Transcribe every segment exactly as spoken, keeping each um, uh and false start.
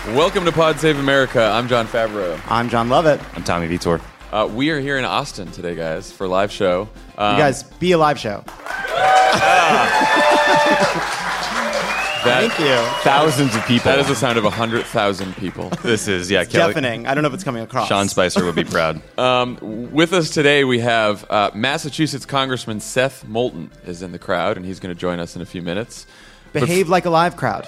Welcome to Pod Save America. I'm John Favreau. I'm John Lovett. I'm Tommy Vitor. Uh, we are here in Austin today, guys, for a live show. Um, you guys, be a live show. that, Thank you. Thousands of people. That is the sound of one hundred thousand people. This is, yeah. It's Kelly, deafening. I don't know if it's coming across. Sean Spicer would be proud. Um, with us today, we have uh, Massachusetts Congressman Seth Moulton is in the crowd, and he's going to join us in a few minutes. Behave like a live crowd.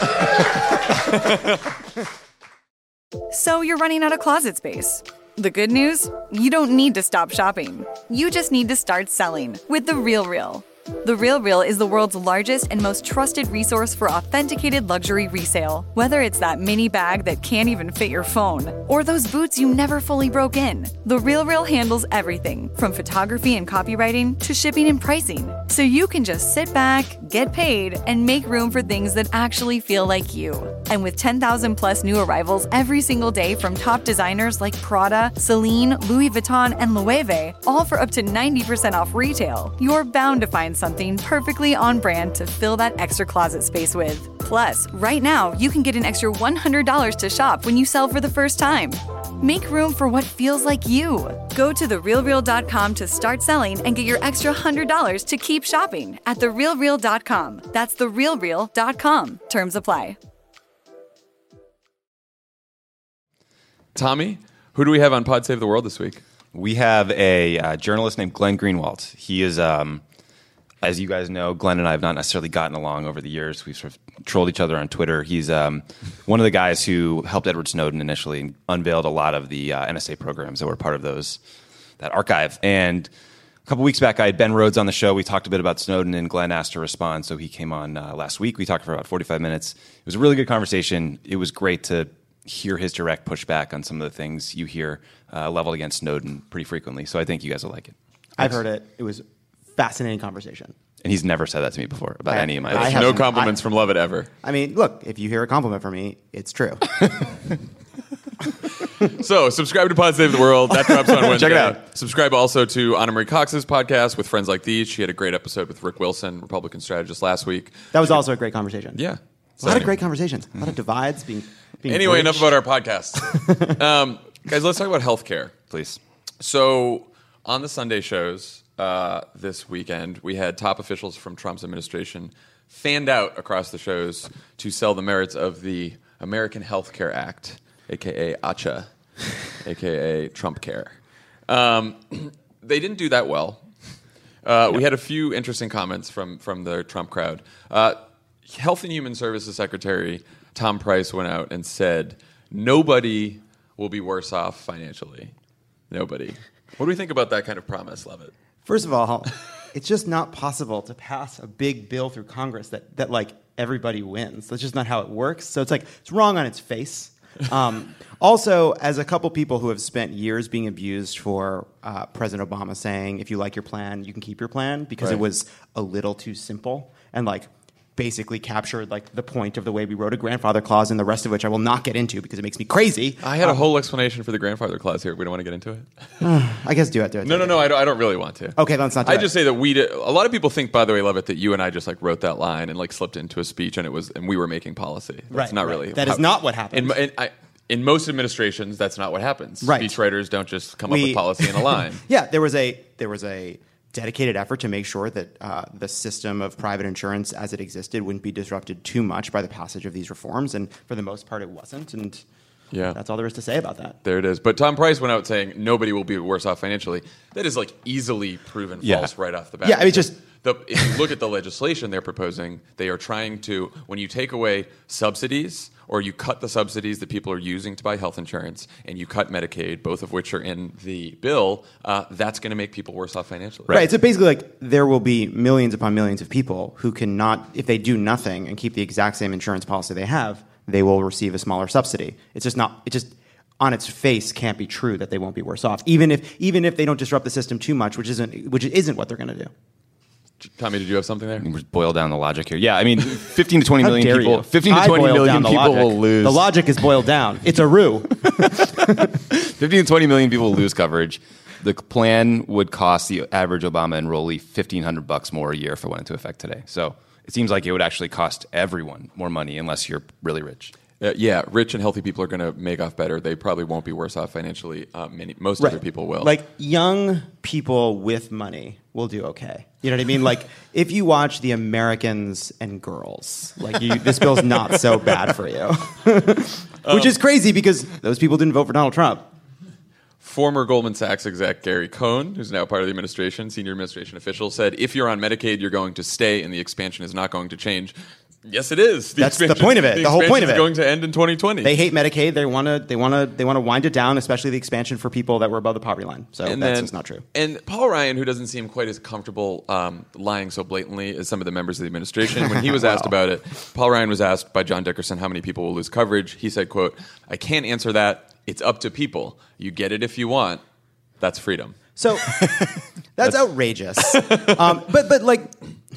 So you're running out of closet space. The good news? You don't need to stop shopping. You just need to start selling with The RealReal. The RealReal is the world's largest and most trusted resource for authenticated luxury resale. Whether it's that mini bag that can't even fit your phone, or those boots you never fully broke in, The RealReal handles everything from photography and copywriting to shipping and pricing. So you can just sit back, get paid, and make room for things that actually feel like you. And with ten thousand plus new arrivals every single day from top designers like Prada, Celine, Louis Vuitton, and Loewe, all for up to ninety percent off retail, you're bound to find something perfectly on brand to fill that extra closet space with. Plus, right now, you can get an extra one hundred dollars to shop when you sell for the first time. Make room for what feels like you. Go to the real real dot com to start selling and get your extra one hundred dollars to keep shopping at the real real dot com. That's the real real dot com. Terms apply. Tommy, who do we have on Pod Save the World this week? We have a uh, journalist named Glenn Greenwald. He is, um, as you guys know, Glenn and I have not necessarily gotten along over the years. We've sort of trolled each other on Twitter. He's um, one of the guys who helped Edward Snowden initially and unveiled a lot of the uh, N S A programs that were part of those that archive. And a couple weeks back, I had Ben Rhodes on the show. We talked a bit about Snowden, and Glenn asked to respond, so he came on uh, last week. We talked for about forty-five minutes. It was a really good conversation. It was great to hear his direct pushback on some of the things you hear uh, leveled against Snowden pretty frequently. So I think you guys will like it. I've heard it. It was a fascinating conversation. And he's never said that to me before about I- any of my... I no haven't- compliments I- from Lovett ever. I mean, look, if you hear a compliment from me, it's true. So, subscribe to Pod Save the World. That drops on Wednesday. Check it out. Subscribe also to Anna Marie Cox's podcast with Friends Like These. She had a great episode with Rick Wilson, Republican strategist, last week. That was also a great conversation. Yeah. A lot of great conversations. A lot of divides being, being Anyway, bridged. enough about our podcast. um, guys, let's talk about healthcare. Please. So, on the Sunday shows uh, this weekend, we had top officials from Trump's administration fanned out across the shows to sell the merits of the American Health Care Act, a k a. A C H A, a k a. Trump Care. Um, they didn't do that well. Uh, we had a few interesting comments from, from the Trump crowd. Uh, Health and Human Services Secretary Tom Price went out and said, nobody will be worse off financially. Nobody. What do we think about that kind of promise, Lovett? First of all, it's just not possible to pass a big bill through Congress that, that like, everybody wins. That's just not how it works. So it's like, it's wrong on its face. Um, also, as a couple people who have spent years being abused for uh, President Obama saying, if you like your plan, you can keep your plan, because Right. it was a little too simple and like basically captured like the point of the way we wrote a grandfather clause, and the rest of which I will not get into because it makes me crazy. I had a Um, whole explanation for the grandfather clause here. We don't want to get into it. I guess do it, do it. No, do no, it. no. I don't, I don't really want to. Okay, let's not do I it. just say that we did. A lot of people think, by the way, Lovett, that you and I just like wrote that line and like slipped into a speech, and it was, and we were making policy. That's Right, not right. really. That is not what happened. In, in, I, in most administrations, that's not what happens. Right. Speechwriters don't just come up We- with policy in a line. Yeah, there was a there was a dedicated effort to make sure that uh, the system of private insurance as it existed wouldn't be disrupted too much by the passage of these reforms, and for the most part, it wasn't. And Yeah. that's all there is to say about that. There it is. But Tom Price went out saying nobody will be worse off financially. That is like easily proven Yeah. false right off the bat. Yeah, I mean, just- the, if you look at the legislation they're proposing, they are trying to, when you take away subsidies or you cut the subsidies that people are using to buy health insurance and you cut Medicaid, both of which are in the bill, uh, that's going to make people worse off financially. Right. So basically, like, there will be millions upon millions of people who cannot, if they do nothing and keep the exact same insurance policy they have, they will receive a smaller subsidy. It's just not. It just on its face can't be true that they won't be worse off, even if even if they don't disrupt the system too much, which isn't which isn't what they're going to do. Tommy, did you have something there? We just boil down the logic here. Yeah, I mean, fifteen to twenty How million dare people. you? Fifteen to I twenty boiled million down the people logic. will lose. The logic is boiled down. It's a ruse. Fifteen to twenty million people will lose coverage. The plan would cost the average Obama enrollee fifteen hundred bucks more a year if it went into effect today. So it seems like it would actually cost everyone more money unless you're really rich. Uh, yeah, rich and healthy people are going to make off better. They probably won't be worse off financially. Uh, many, most Right. other people will. Like young people with money will do okay. You know what I mean? Like if you watch The Americans and Girls, like you, this bill's not so bad for you, which is crazy because those people didn't vote for Donald Trump. Former Goldman Sachs exec Gary Cohn, who's now part of the administration, senior administration official, said if you're on Medicaid, you're going to stay and the expansion is not going to change. Yes, it is. The That's the expansion- point of it. The whole point of expansion is it. going to end in twenty twenty. They hate Medicaid. They want to. They want to. They want to wind it down, especially the expansion for people that were above the poverty line. So And that's then- just not true. And Paul Ryan, who doesn't seem quite as comfortable um, lying so blatantly as some of the members of the administration, when he was asked about it, Paul Ryan was asked by John Dickerson how many people will lose coverage. He said, quote, "I can't answer that. It's up to people. You get it if you want. That's freedom." So that's outrageous. Um, but but like.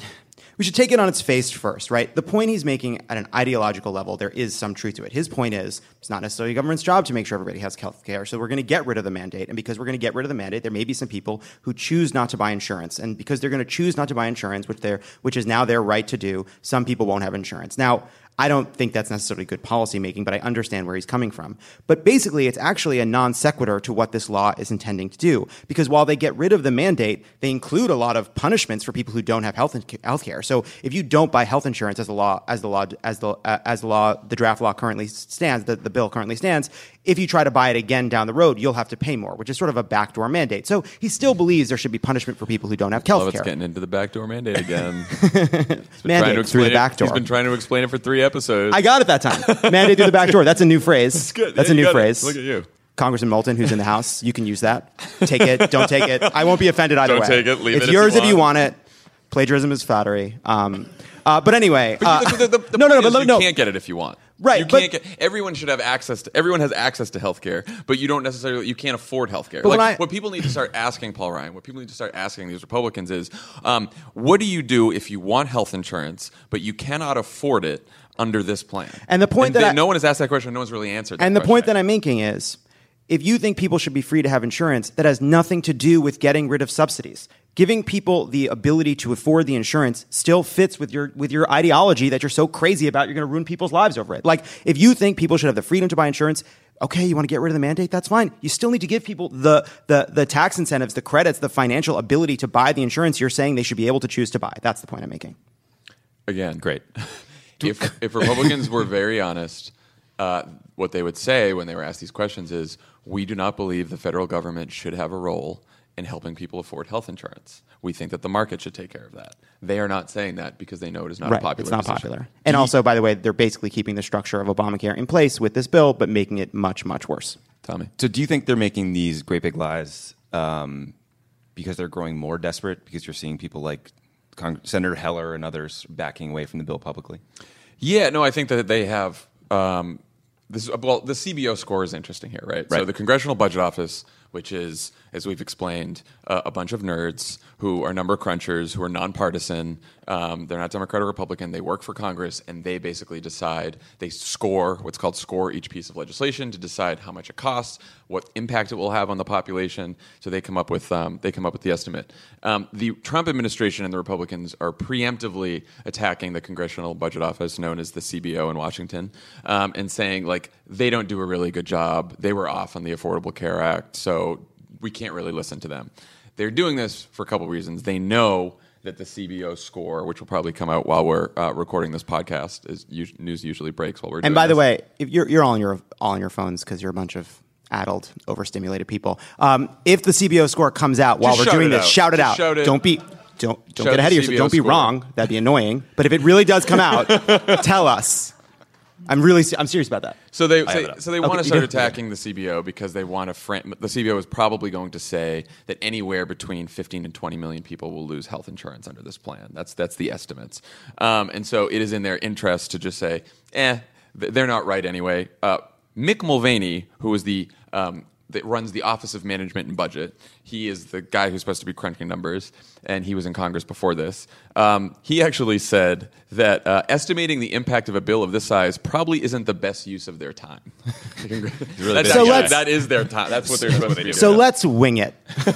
We should take it on its face first, right? The point he's making at an ideological level, there is some truth to it. His point is, it's not necessarily the government's job to make sure everybody has health care, so we're going to get rid of the mandate. And because we're going to get rid of the mandate, there may be some people who choose not to buy insurance. And because they're going to choose not to buy insurance, which they're, which is now their right to do, some people won't have insurance. Now, I don't think that's necessarily good policy making, but I understand where he's coming from. But basically, it's actually a non sequitur to what this law is intending to do. Because while they get rid of the mandate, they include a lot of punishments for people who don't have health health care. So if you don't buy health insurance as the law as the law as the uh, as the law the draft law currently stands, the, the bill currently stands, if you try to buy it again down the road, you'll have to pay more, which is sort of a backdoor mandate. So he still believes there should be punishment for people who don't have health Love care. it's getting into the backdoor mandate again. He's been Mandate trying to through the explain back it- door. He's been trying to explain it for three episodes. I got it that time. Mandate through the back door. That's a new phrase. That's good. That's Yeah, a you new got it. phrase. Look at you. Congressman Moulton, who's in the House, you can use that. Take it. Don't take it. I won't be offended either Don't way. take it. Leave it's it if yours you if you want. want it. Plagiarism is flattery. Um, uh, but anyway, uh, the, the, the no, no, no, point but is let- you no. can't get it if you want. Right, You but- can't get. Everyone should have access to. Everyone has access to health care, but you don't necessarily. You can't afford health care. But Like when I- what people need to start asking Paul Ryan, what people need to start asking these Republicans is, um, what do you do if you want health insurance but you cannot afford it under this plan? And the point that they- I- no one has asked that question. No one's really answered. That And the question. point that I'm making is, if you think people should be free to have insurance, that has nothing to do with getting rid of subsidies. Giving people the ability to afford the insurance still fits with your with your ideology that you're so crazy about. You're going to ruin people's lives over it. Like, if you think people should have the freedom to buy insurance, okay, you want to get rid of the mandate? That's fine. You still need to give people the the the tax incentives, the credits, the financial ability to buy the insurance you're saying they should be able to choose to buy. That's the point I'm making. Again, Great. if if Republicans were very honest, uh, what they would say when they were asked these questions is, "We do not believe the federal government should have a role in helping people afford health insurance. We think that the market should take care of that." They are not saying that because they know it is not Right, a popular it's not position. popular. And also, by the way, they're basically keeping the structure of Obamacare in place with this bill, but making it much, much worse. Tommy. So do you think they're making these great big lies um, because they're growing more desperate because you're seeing people like Cong- Senator Heller and others backing away from the bill publicly? Yeah, no, I think that they have. Um, this well, the C B O score is interesting here, right? So Right. the Congressional Budget Office, which is, as we've explained, uh, a bunch of nerds who are number crunchers, who are nonpartisan. Um, they're not Democrat or Republican. They work for Congress, and they basically decide. They score what's called score each piece of legislation to decide how much it costs, what impact it will have on the population. So they come up with um, they come up with the estimate. Um, the Trump administration and the Republicans are preemptively attacking the Congressional Budget Office, known as the C B O in Washington, um, and saying like they don't do a really good job. They were off on the Affordable Care Act, so we can't really listen to them. They're doing this for a couple of reasons. They know that the C B O score, which will probably come out while we're uh, recording this podcast, is us- news usually breaks while we're doing And by the this. way, if you're you're all on your all on your phones because you're a bunch of addled, overstimulated people. Um, if the C B O score comes out while Just we're shout doing it this, out. shout it Just out. shout it. Don't be don't don't Shout get ahead the of yourself. C B O Don't be score. wrong. That'd be annoying. But if it really does come out, tell us. I'm really se- I'm serious about that. So they have say, it up. so they Okay, want to you start do? attacking the C B O because they want to frame. The C B O is probably going to say that anywhere between fifteen and twenty million people will lose health insurance under this plan. That's that's the estimates, um, and so it is in their interest to just say, eh, th- they're not right anyway. Uh, Mick Mulvaney, who is the um, that runs the Office of Management and Budget. He is the guy who's supposed to be crunching numbers, and he was in Congress before this. Um, he actually said that uh, estimating the impact of a bill of this size probably isn't the best use of their time. really That's big actually- So let's- that is their time. That's what they're supposed to be doing. So let's wing it.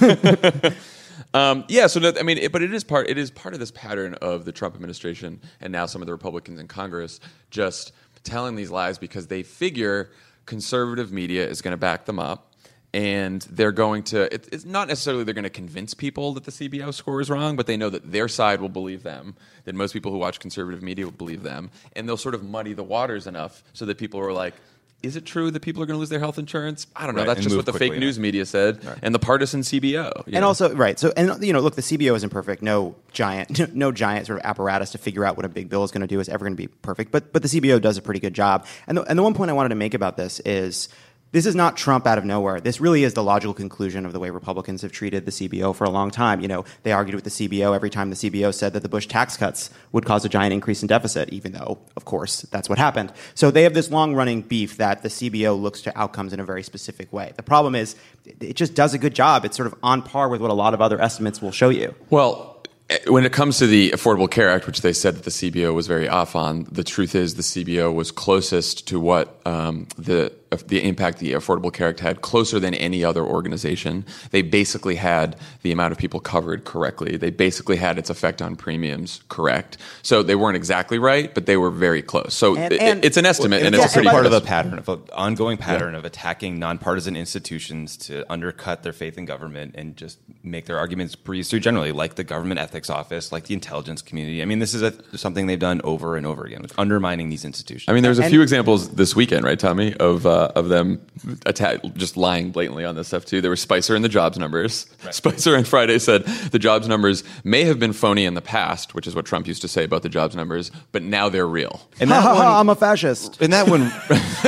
Um, yeah, so that, I mean, it, but it is part. It is part of this pattern of the Trump administration and now some of the Republicans in Congress just telling these lies because they figure conservative media is going to back them up. And they're going to, it, it's not necessarily they're going to convince people that the C B O score is wrong, but they know that their side will believe them, that most people who watch conservative media will believe them. And they'll sort of muddy the waters enough so that people are like, is it true that people are going to lose their health insurance? I don't know. Right, That's and just move what the fake quickly news enough. media said, Right. and the partisan C B O. you And know? also, right. So, and you know, look, the C B O isn't perfect. No giant, no giant sort of apparatus to figure out what a big bill is going to do is ever going to be perfect. But, but the C B O does a pretty good job. And the, and the one point I wanted to make about this is, this is not Trump out of nowhere. This really is the logical conclusion of the way Republicans have treated the C B O for a long time. You know, they argued with the C B O every time the C B O said that the Bush tax cuts would cause a giant increase in deficit, even though, of course, that's what happened. So they have this long-running beef that the C B O looks to outcomes in a very specific way. The problem is, it just does a good job. It's sort of on par with what a lot of other estimates will show you. Well, when it comes to the Affordable Care Act, which they said that the C B O was very off on, the truth is the C B O was closest to what um, the the impact the Affordable Care Act had, closer than any other organization. They basically had the amount of people covered correctly. They basically had its effect on premiums correct. So they weren't exactly right, but they were very close. So And- it, and- it's an estimate, And and it's it's a also pretty part of good a pattern, of an ongoing pattern of attacking nonpartisan institutions to undercut their faith in government and just make their arguments breeze through generally, like the government ethics office, like the intelligence community. I mean, this is a, something they've done over and over again, with undermining these institutions. I mean, there's a And- few examples this weekend, right, Tommy, of uh, of them attack, just lying blatantly on this stuff too. There was Spicer and the jobs numbers. Right. Spicer on Friday said the jobs numbers may have been phony in the past, which is what Trump used to say about the jobs numbers, but now they're real. and Ha that ha one, ha, I'm a fascist. and that one,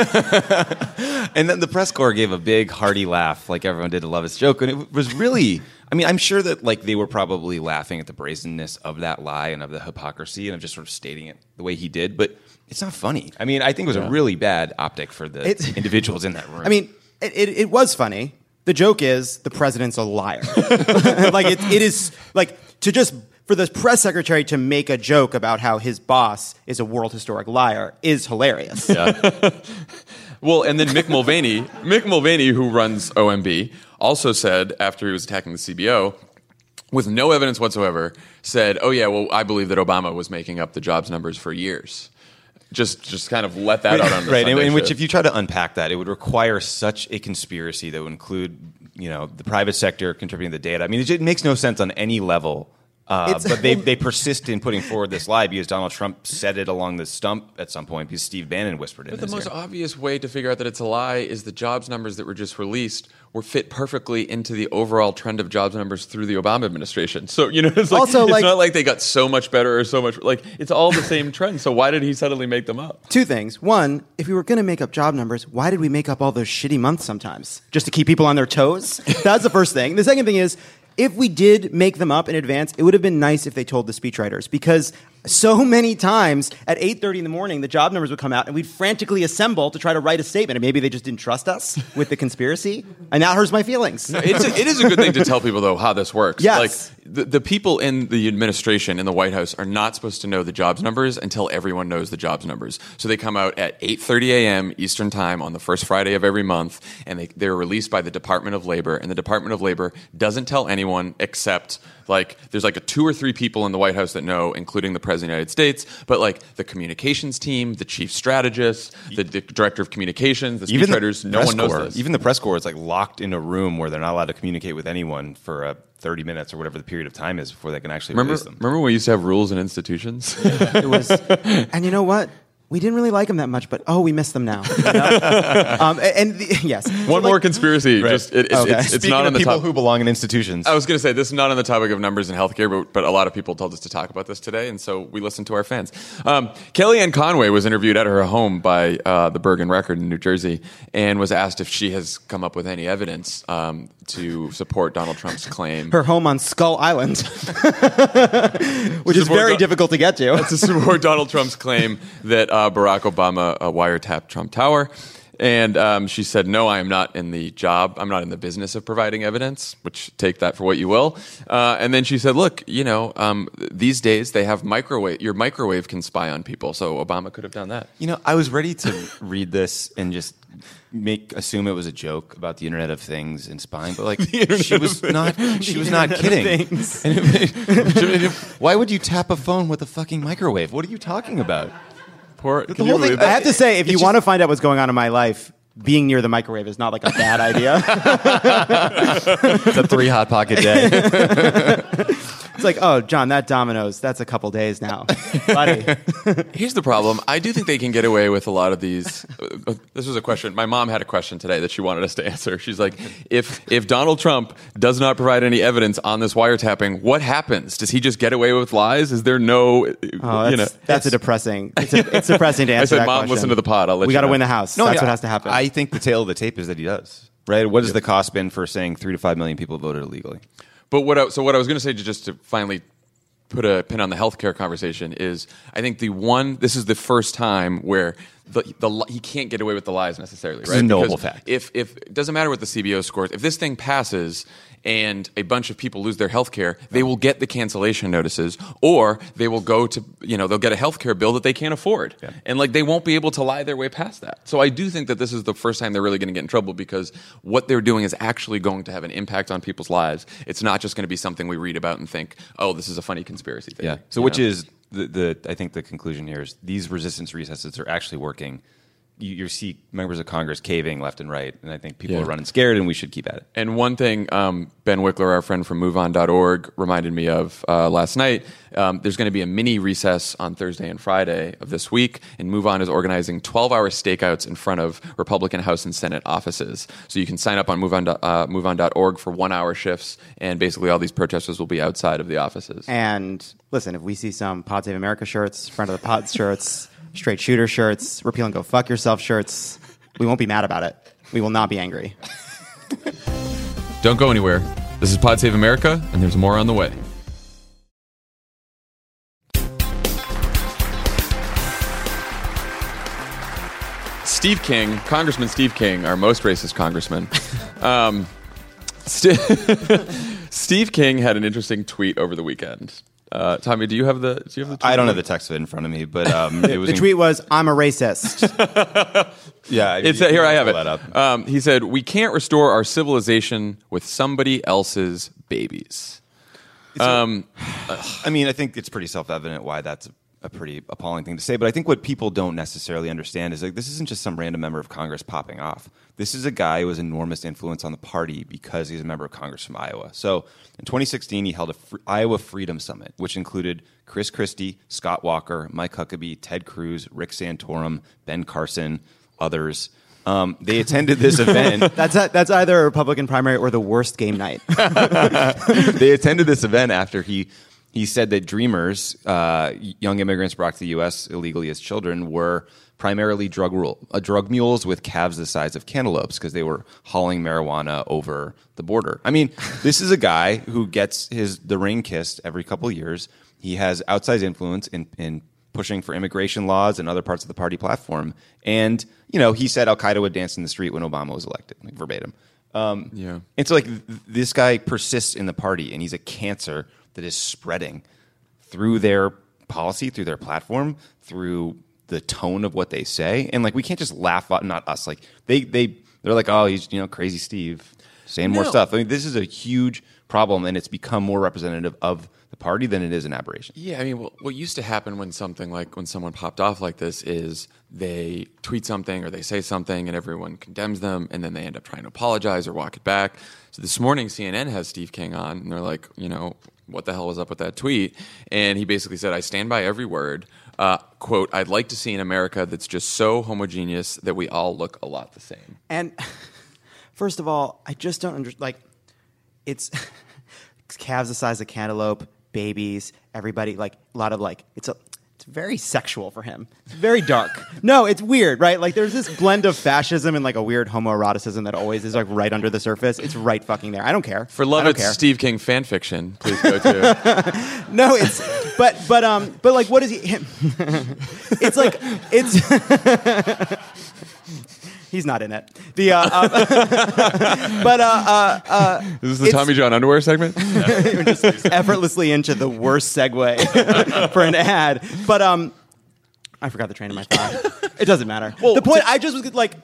and then the press corps gave a big hearty laugh, like everyone did to love his joke, and it was really. I mean, I'm sure that like they were probably laughing at the brazenness of that lie and of the hypocrisy and of just sort of stating it the way he did, but it's not funny. I mean, I think it was a really bad optic for the It's- individuals in that room. I mean, it, it, it was funny. The joke is the president's a liar. Like it, it is like to just for the press secretary to make a joke about how his boss is a world historic liar is hilarious. Well, and then Mick Mulvaney, Mick Mulvaney, who runs O M B, also said after he was attacking the C B O, with no evidence whatsoever, said, "Oh yeah, well, I believe that Obama was making up the jobs numbers for years." Just, just kind of let that out on the right, in, Sunday in which show. if you try to unpack that, it would require such a conspiracy that would include, you know, the private sector contributing the data. I mean, it, it makes no sense on any level. Uh, It's- but they, they persist in putting forward this lie because Donald Trump said it along the stump at some point because Steve Bannon whispered it. But in the his most ear. obvious way to figure out that it's a lie is the jobs numbers that were just released were fit perfectly into the overall trend of jobs numbers through the Obama administration. So, you know, it's like, Also, it's like- not like they got so much better or so much, like, it's all the same trend. So why did he suddenly make them up? Two things. One, if we were going to make up job numbers, why did we make up all those shitty months sometimes? Just to keep people on their toes? That's the first thing. The second thing is, if we did make them up in advance, it would have been nice if they told the speechwriters, because so many times at eight thirty in the morning, the job numbers would come out and we'd frantically assemble to try to write a statement. And maybe they just didn't trust us with the conspiracy. And that hurts my feelings. It's a, it is a good thing to tell people, though, how this works. Yes. Like, the, the people in the administration, in the White House, are not supposed to know the jobs numbers until everyone knows the jobs numbers. So they come out at eight thirty a.m. Eastern Time on the first Friday of every month, and they, they're released by the Department of Labor. And the Department of Labor doesn't tell anyone except, like, there's like a two or three people in the White House that know, including the President of the United States, but like the communications team, the chief strategist, the, the director of communications, the Even the speechwriters, no press one knows corps, this. Even the press corps is like locked in a room where they're not allowed to communicate with anyone for uh, thirty minutes or whatever the period of time is before they can actually Remember, release them. remember when we used to have rules in institutions? It was, and you know what? We didn't really like them that much, but oh, we miss them now. You know? um, and, and the, yes, One So, more like, conspiracy. Right. Just it, it's, Okay. it's, it's Speaking not of on the people top. who belong in institutions. I was going to say this is not on the topic of numbers in healthcare, but, but a lot of people told us to talk about this today, and so we listened to our fans. Um, Kellyanne Conway was interviewed at her home by uh, the Bergen Record in New Jersey, and was asked if she has come up with any evidence um, to support Donald Trump's claim. her home on Skull Island, which is Support very Don- difficult to get to. to support Donald Trump's claim that uh, Barack Obama uh, wiretapped Trump Tower. And um, she said, no, I am not in the job. I'm not in the business of providing evidence, which take that for what you will. Uh, and then she said, look, you know, um, these days they have microwave. Your microwave can spy on people. So Obama could have done that. You know, I was ready to read this and just make assume it was a joke about the Internet of Things and spying, but like she was not. She was not kidding. Things. And it- why would you tap a phone with a fucking microwave? What are you talking about? Poor, The can whole you thing- believe that? I have to say, if It's you just- want to find out what's going on in my life, being near the microwave is not like a bad idea. It's a three hot pocket day. It's like, oh, John, that Domino's, that's a couple days now. Buddy. Here's the problem. I do think they can get away with a lot of these. Uh, this was a question. My mom had a question today that she wanted us to answer. She's like, if if Donald Trump does not provide any evidence on this wiretapping, what happens? Does he just get away with lies? Is there no, uh, Oh, that's, you know? that's a depressing. It's, a, it's depressing to I answer said, that Mom, question. listen to the pod. I'll let we you got to know. win the house. No, that's yeah, what has to happen. I think the tail of the tape is that he does. Right? What has the cost been for saying three to five million people voted illegally? But what I, so what I was going to say, to just to finally put a pin on the healthcare conversation, is I think the one, this is the first time where the, the he can't get away with the lies necessarily, right? is a knowable Because fact. If if it doesn't matter what the C B O scores, if this thing passes and a bunch of people lose their health care, they will get the cancellation notices, or they will go to, you know, they'll get a health care bill that they can't afford. Yeah. And like they won't be able to lie their way past that. So I do think that this is the first time they're really going to get in trouble, because what they're doing is actually going to have an impact on people's lives. It's not just going to be something we read about and think, oh, this is a funny conspiracy theory. Yeah. So You which know? is the, the I think the conclusion here is these resistance recesses are actually working. You, you see members of Congress caving left and right, and I think people Yeah. are running scared, and we should keep at it. And one thing um, Ben Wickler, our friend from move on dot org, reminded me of uh, last night, um, there's going to be a mini recess on Thursday and Friday of this week, and MoveOn is organizing twelve-hour stakeouts in front of Republican House and Senate offices. So you can sign up on move on, uh, move on dot org for one-hour shifts, and basically all these protesters will be outside of the offices. And listen, if we see some Pod Save America shirts, Friend of the Pod shirts, straight shooter shirts, repeal and go fuck yourself shirts, we won't be mad about it. We will not be angry. Don't go anywhere. This is Pod Save America, and there's more on the way. Steve King, Congressman Steve King, our most racist congressman. Um, St- Steve King had an interesting tweet over the weekend. Uh, Tommy, do you have the? Do you have the? Tweet I don't have the text of it in front of me, but um, it was The in- tweet was, I'm a racist. Yeah, It's you- here. I have pull it. that up. Um, he said, "We can't restore our civilization with somebody else's babies." Um, I mean, I think it's pretty self-evident why that's a pretty appalling thing to say. But I think what people don't necessarily understand is like this isn't just some random member of Congress popping off. This is a guy who has enormous influence on the party because he's a member of Congress from Iowa. So in twenty sixteen, he held a fr- Iowa Freedom Summit, which included Chris Christie, Scott Walker, Mike Huckabee, Ted Cruz, Rick Santorum, Ben Carson, others. Um, they attended this event. That's a, that's either a Republican primary or the worst game night. They attended this event after he he said that Dreamers, uh, young immigrants brought to the U S illegally as children, were primarily drug rule, uh, drug mules with calves the size of cantaloupes because they were hauling marijuana over the border. I mean, this is a guy who gets his the ring kissed every couple of years. He has outsized influence in in pushing for immigration laws and other parts of the party platform. And, you know, he said Al Qaeda would dance in the street when Obama was elected, like verbatim. Um, Yeah. And so, like, th- this guy persists in the party, and he's a cancer that is spreading through their policy, through their platform, through the tone of what they say. And, like, we can't just laugh at, not us. Like, they, they, they're like, oh, he's, you know, crazy Steve saying more No. stuff. I mean, this is a huge problem, and it's become more representative of the party than it is an aberration. Yeah, I mean, what, what used to happen when something like when someone popped off like this is they tweet something or they say something and everyone condemns them, and then they end up trying to apologize or walk it back. So this morning, C N N has Steve King on, and they're like, you know, what the hell was up with that tweet? And he basically said, I stand by every word. Uh, quote, I'd like to see an America that's just so homogeneous that we all look a lot the same. And first of all, I just don't understand. Like, it's calves the size of cantaloupe, babies, everybody. Like a lot of like, it's a, it's very sexual for him. It's very dark. No, it's weird, right? Like, there's this blend of fascism and like a weird homoeroticism that always is like right under the surface. It's right fucking there. I don't care. For I don't Lovett's care. Steve King fan fiction, please go to. No, it's but but um but like what is he? Him? It's like it's. He's not in it. The uh, uh, but uh, uh, uh, Is this the it's- Tommy John underwear segment? We're just effortlessly into the worst segue for an ad. But um, I forgot the train of my thought. It doesn't matter. the point I just was like,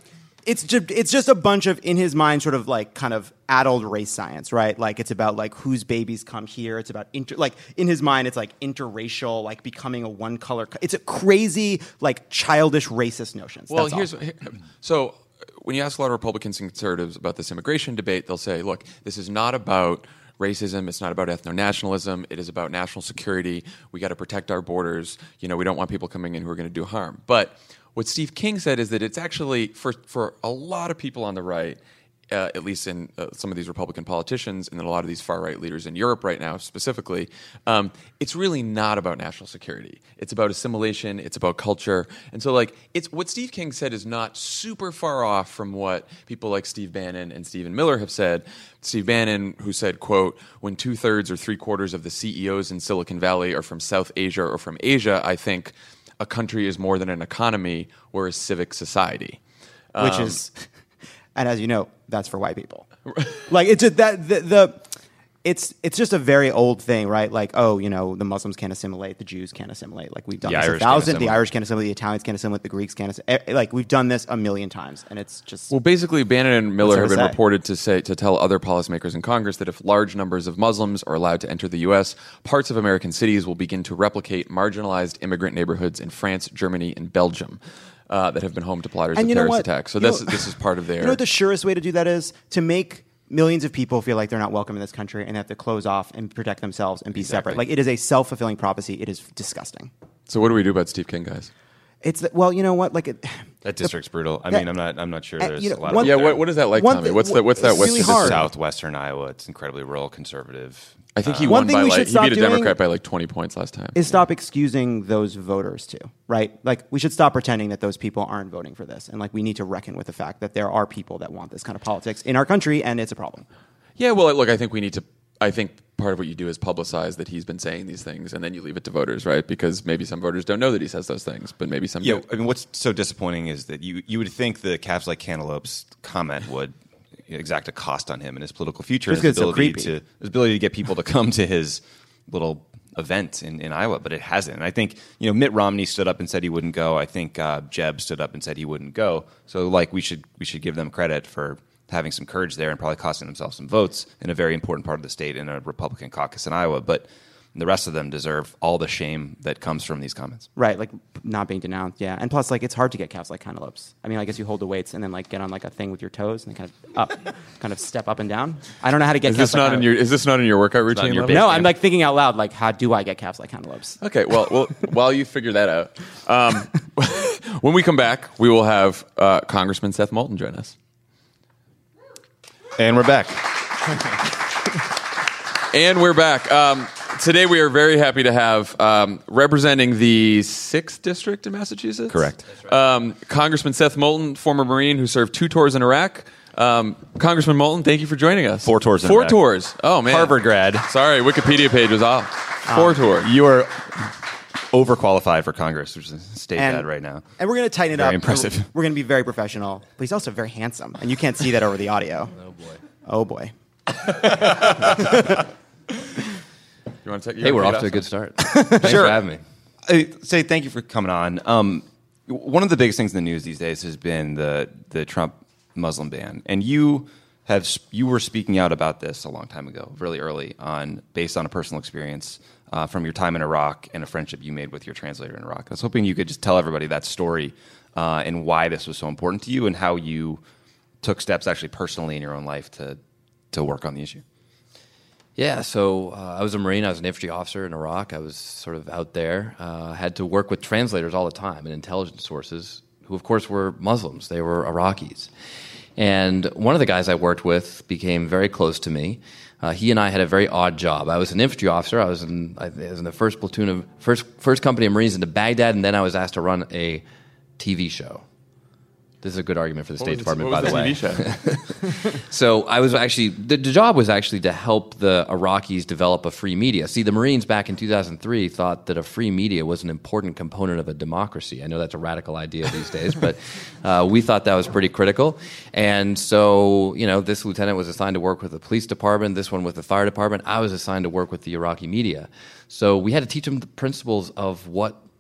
it's just it's just a bunch of, in his mind, sort of like kind of addled race science, right? Like it's about like whose babies come here. It's about inter like in his mind, it's like interracial, like becoming a one color. Co- it's a crazy, like childish racist notions. Well, That's here's all. here, so when you ask a lot of Republicans and conservatives about this immigration debate, they'll say, "Look, this is not about racism. It's not about ethno-nationalism. It is about national security. We got to protect our borders. You know, we don't want people coming in who are going to do harm." But what Steve King said is that it's actually for for a lot of people on the right. Uh, at least in uh, some of these Republican politicians and then a lot of these far-right leaders in Europe right now specifically, um, it's really not about national security. It's about assimilation. It's about culture. And so, like, it's what Steve King said is not super far off from what people like Steve Bannon and Stephen Miller have said. Steve Bannon, who said, quote, "When two-thirds or three-quarters of the C E Os in Silicon Valley are from South Asia or from Asia, I think a country is more than an economy or a civic society." Which Um, is, and as you know, that's for white people. Like it's just that the, the it's it's just a very old thing, right? Like, oh, you know, the Muslims can't assimilate, the Jews can't assimilate. Like we've done The this Irish a can't thousand. The assimilate. Irish can't assimilate. The Italians can't assimilate. The Greeks can't assimilate. Like we've done this a million times, and it's just Well, basically, Bannon and Miller have What's there been to say? reported to say to tell other policymakers in Congress that if large numbers of Muslims are allowed to enter the U S, parts of American cities will begin to replicate marginalized immigrant neighborhoods in France, Germany, and Belgium uh, that have been home to plotters And of you know terrorist what? attacks. So You this know- this is part of their. You know what the surest way to do that is? To make millions of people feel like they're not welcome in this country and they have to close off and protect themselves and be Exactly. separate. Like it is a self-fulfilling prophecy. It is disgusting. so what do we do about Steve King, guys? It's the, well, you know what? Like it, That district's brutal. I that- mean, I'm not. I'm not sure. uh, There's you know, a lot one- of Yeah, there. what, what is that like, One Tommy? thing- What's that? What's that? it's West really This is hard. southwestern Iowa. It's incredibly rural, conservative. I think he One won thing by we like should he stop beat a doing Democrat by like twenty points last time. is stop excusing those voters too, right? Like we should stop pretending that those people aren't voting for this, and like we need to reckon with the fact that there are people that want this kind of politics in our country, and it's a problem. Yeah, well, look, I think we need to. I think part of what you do is publicize that he's been saying these things, and then you leave it to voters, right? Because maybe some voters don't know that he says those things, but maybe some Yeah, do. I mean, what's so disappointing is that you you would think the calves like cantaloupes comment would exact a cost on him and his political future, Just and his 'cause it's so ability creepy. to his ability to get people to come to his little event in, in Iowa, but it hasn't. And I think you know Mitt Romney stood up and said he wouldn't go. I think uh, Jeb stood up and said he wouldn't go. So like we should we should give them credit for having some courage there and probably costing themselves some votes in a very important part of the state in a Republican caucus in Iowa. But the rest of them deserve all the shame that comes from these comments. Right, like not being denounced, yeah. And plus, like it's hard to get calves like cantaloupes. I mean, I guess you hold the weights and then like get on like a thing with your toes and then kind of up, kind of step up and down. I don't know how to get. Is calves this like not in your? Is this not in your workout routine? in your level? base No, camp. I'm like thinking out loud. Like, how do I get calves like cantaloupes? Okay, well, well, while you figure that out, um, when we come back, we will have uh, Congressman Seth Moulton join us. And we're back. And we're back. Um, today, we are very happy to have um, representing the sixth district in Massachusetts. Correct. Um, Congressman Seth Moulton, former Marine who served two tours in Iraq. Um, Congressman Moulton, thank you for joining us. Four tours in Four Iraq. tours. Oh man, Harvard grad. Sorry, Wikipedia page was off. Four tours. You are overqualified for Congress, which is state And- bad right now. And we're going to tighten it Very up. impressive. We're, we're going to be very professional. But he's also very handsome, and you can't see that over the audio. Oh boy. Oh boy. You want to take? you Hey, wanna we're take off to it a good start. Thanks Sure. for having me. I say thank you for coming on. Um, one of the biggest things in the news these days has been the the Trump Muslim ban, and you have you were speaking out about this a long time ago, really early on, based on a personal experience uh, from your time in Iraq and a friendship you made with your translator in Iraq. I was hoping you could just tell everybody that story uh, and why this was so important to you, and how you took steps actually personally in your own life to to work on the issue. Yeah, so uh, I was a Marine. I was an infantry officer in Iraq. I was sort of out there. Uh, had to work with translators all the time and intelligence sources, who of course were Muslims. They were Iraqis. And one of the guys I worked with became very close to me. Uh, he and I had a very odd job. I was an infantry officer. I was in, I was in the first platoon of first first company of Marines into Baghdad, and then I was asked to run a T V show. This is a good argument for the State Department, by the way. T V show? So I was actually, the, the job was actually to help the Iraqis develop a free media. See, the Marines back in two thousand three thought that a free media was an important component of a democracy. I know that's a radical idea these days, but uh, we thought that was pretty critical. And so, you know, this lieutenant was assigned to work with the police department, this one with the fire department. I was assigned to work with the Iraqi media. So we had to teach them the principles of what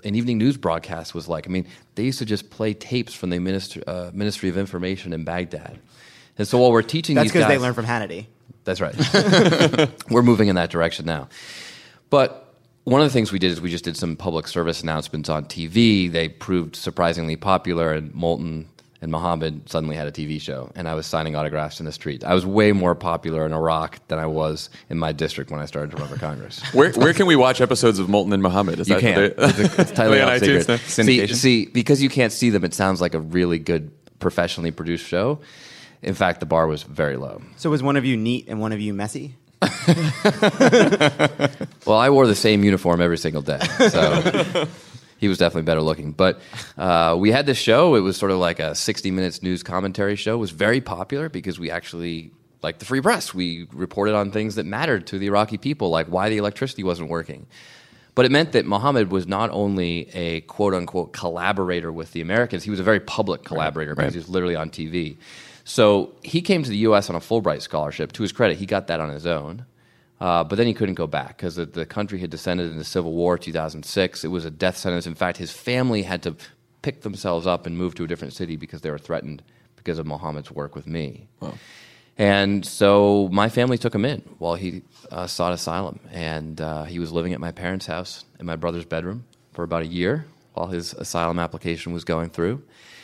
an evening news broadcast was like. I mean, they used to just play tapes from the Ministry, uh, Ministry of Information in Baghdad. And so while we're teaching That's these because guys... they learned from Hannity. That's right. We're moving in that direction now. But one of the things we did is we just did some public service announcements on T V. They proved surprisingly popular, and Moulton and Mohammed suddenly had a T V show, and I was signing autographs in the street. I was way more popular in Iraq than I was in my district when I started to run for Congress. Where where can we watch episodes of Moulton and Muhammad? Is You that can. They, It's, a, it's totally on top iTunes secret. now? See, Syndication? see, because you can't see them, it sounds like a really good, professionally produced show. In fact, the bar was very low. So was one of you neat and one of you messy? Well, I wore the same uniform every single day, so he was definitely better looking. But uh, we had this show. It was sort of like a sixty minutes news commentary show. It was very popular because we actually, like the free press, we reported on things that mattered to the Iraqi people, like why the electricity wasn't working. But it meant that Mohammed was not only a quote-unquote collaborator with the Americans, he was a very public collaborator Right, because right. he was literally on T V. So he came to the U S on a Fulbright scholarship. To his credit, he got that on his own. Uh, but then he couldn't go back because the, the country had descended into civil war, two thousand six. It was a death sentence. In fact, his family had to pick themselves up and move to a different city because they were threatened because of Mohammed's work with me. Wow. And so my family took him in while he uh, sought asylum. And uh, he was living at my parents' house in my brother's bedroom for about a year while his asylum application was going through.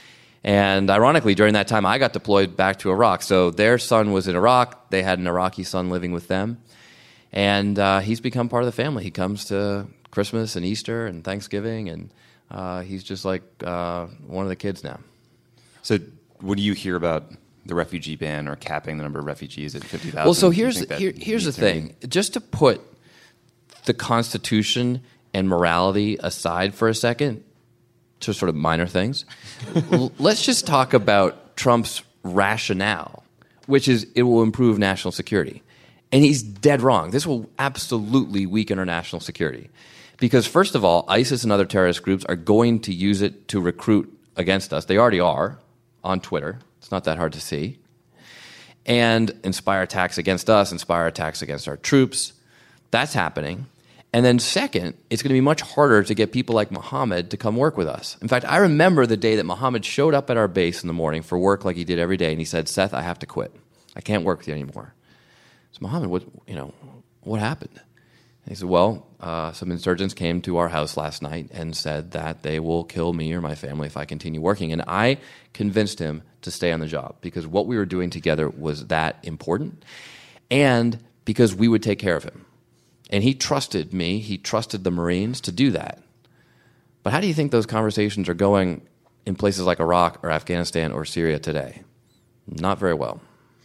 And ironically, during that time, I got deployed back to Iraq. So their son was in Iraq. They had an Iraqi son living with them. And uh, he's become part of the family. He comes to Christmas and Easter and Thanksgiving, and uh, he's just like uh, one of the kids now. So, what do you hear about the refugee ban or capping the number of refugees at fifty thousand? Well, so here's here, here's the thing. Just to put the Constitution and morality aside for a second, to sort of minor things, l- let's just talk about Trump's rationale, which is it will improve national security. And he's dead wrong. This will absolutely weaken our national security. Because, first of all, ISIS and other terrorist groups are going to use it to recruit against us. They already are on Twitter. It's not that hard to see. And inspire attacks against us, inspire attacks against our troops. That's happening. And then second, it's going to be much harder to get people like Mohammed to come work with us. In fact, I remember the day that Mohammed showed up at our base in the morning for work like he did every day, and he said, "Seth, I have to quit. I can't work with you anymore." So, Mohammed, what, you know, what happened? And he said, well, uh, some insurgents came to our house last night and said that they will kill me or my family if I continue working. And I convinced him to stay on the job because what we were doing together was that important and because we would take care of him. And he trusted me, he trusted the Marines to do that. But how do you think those conversations are going in places like Iraq or Afghanistan or Syria today? Not very well.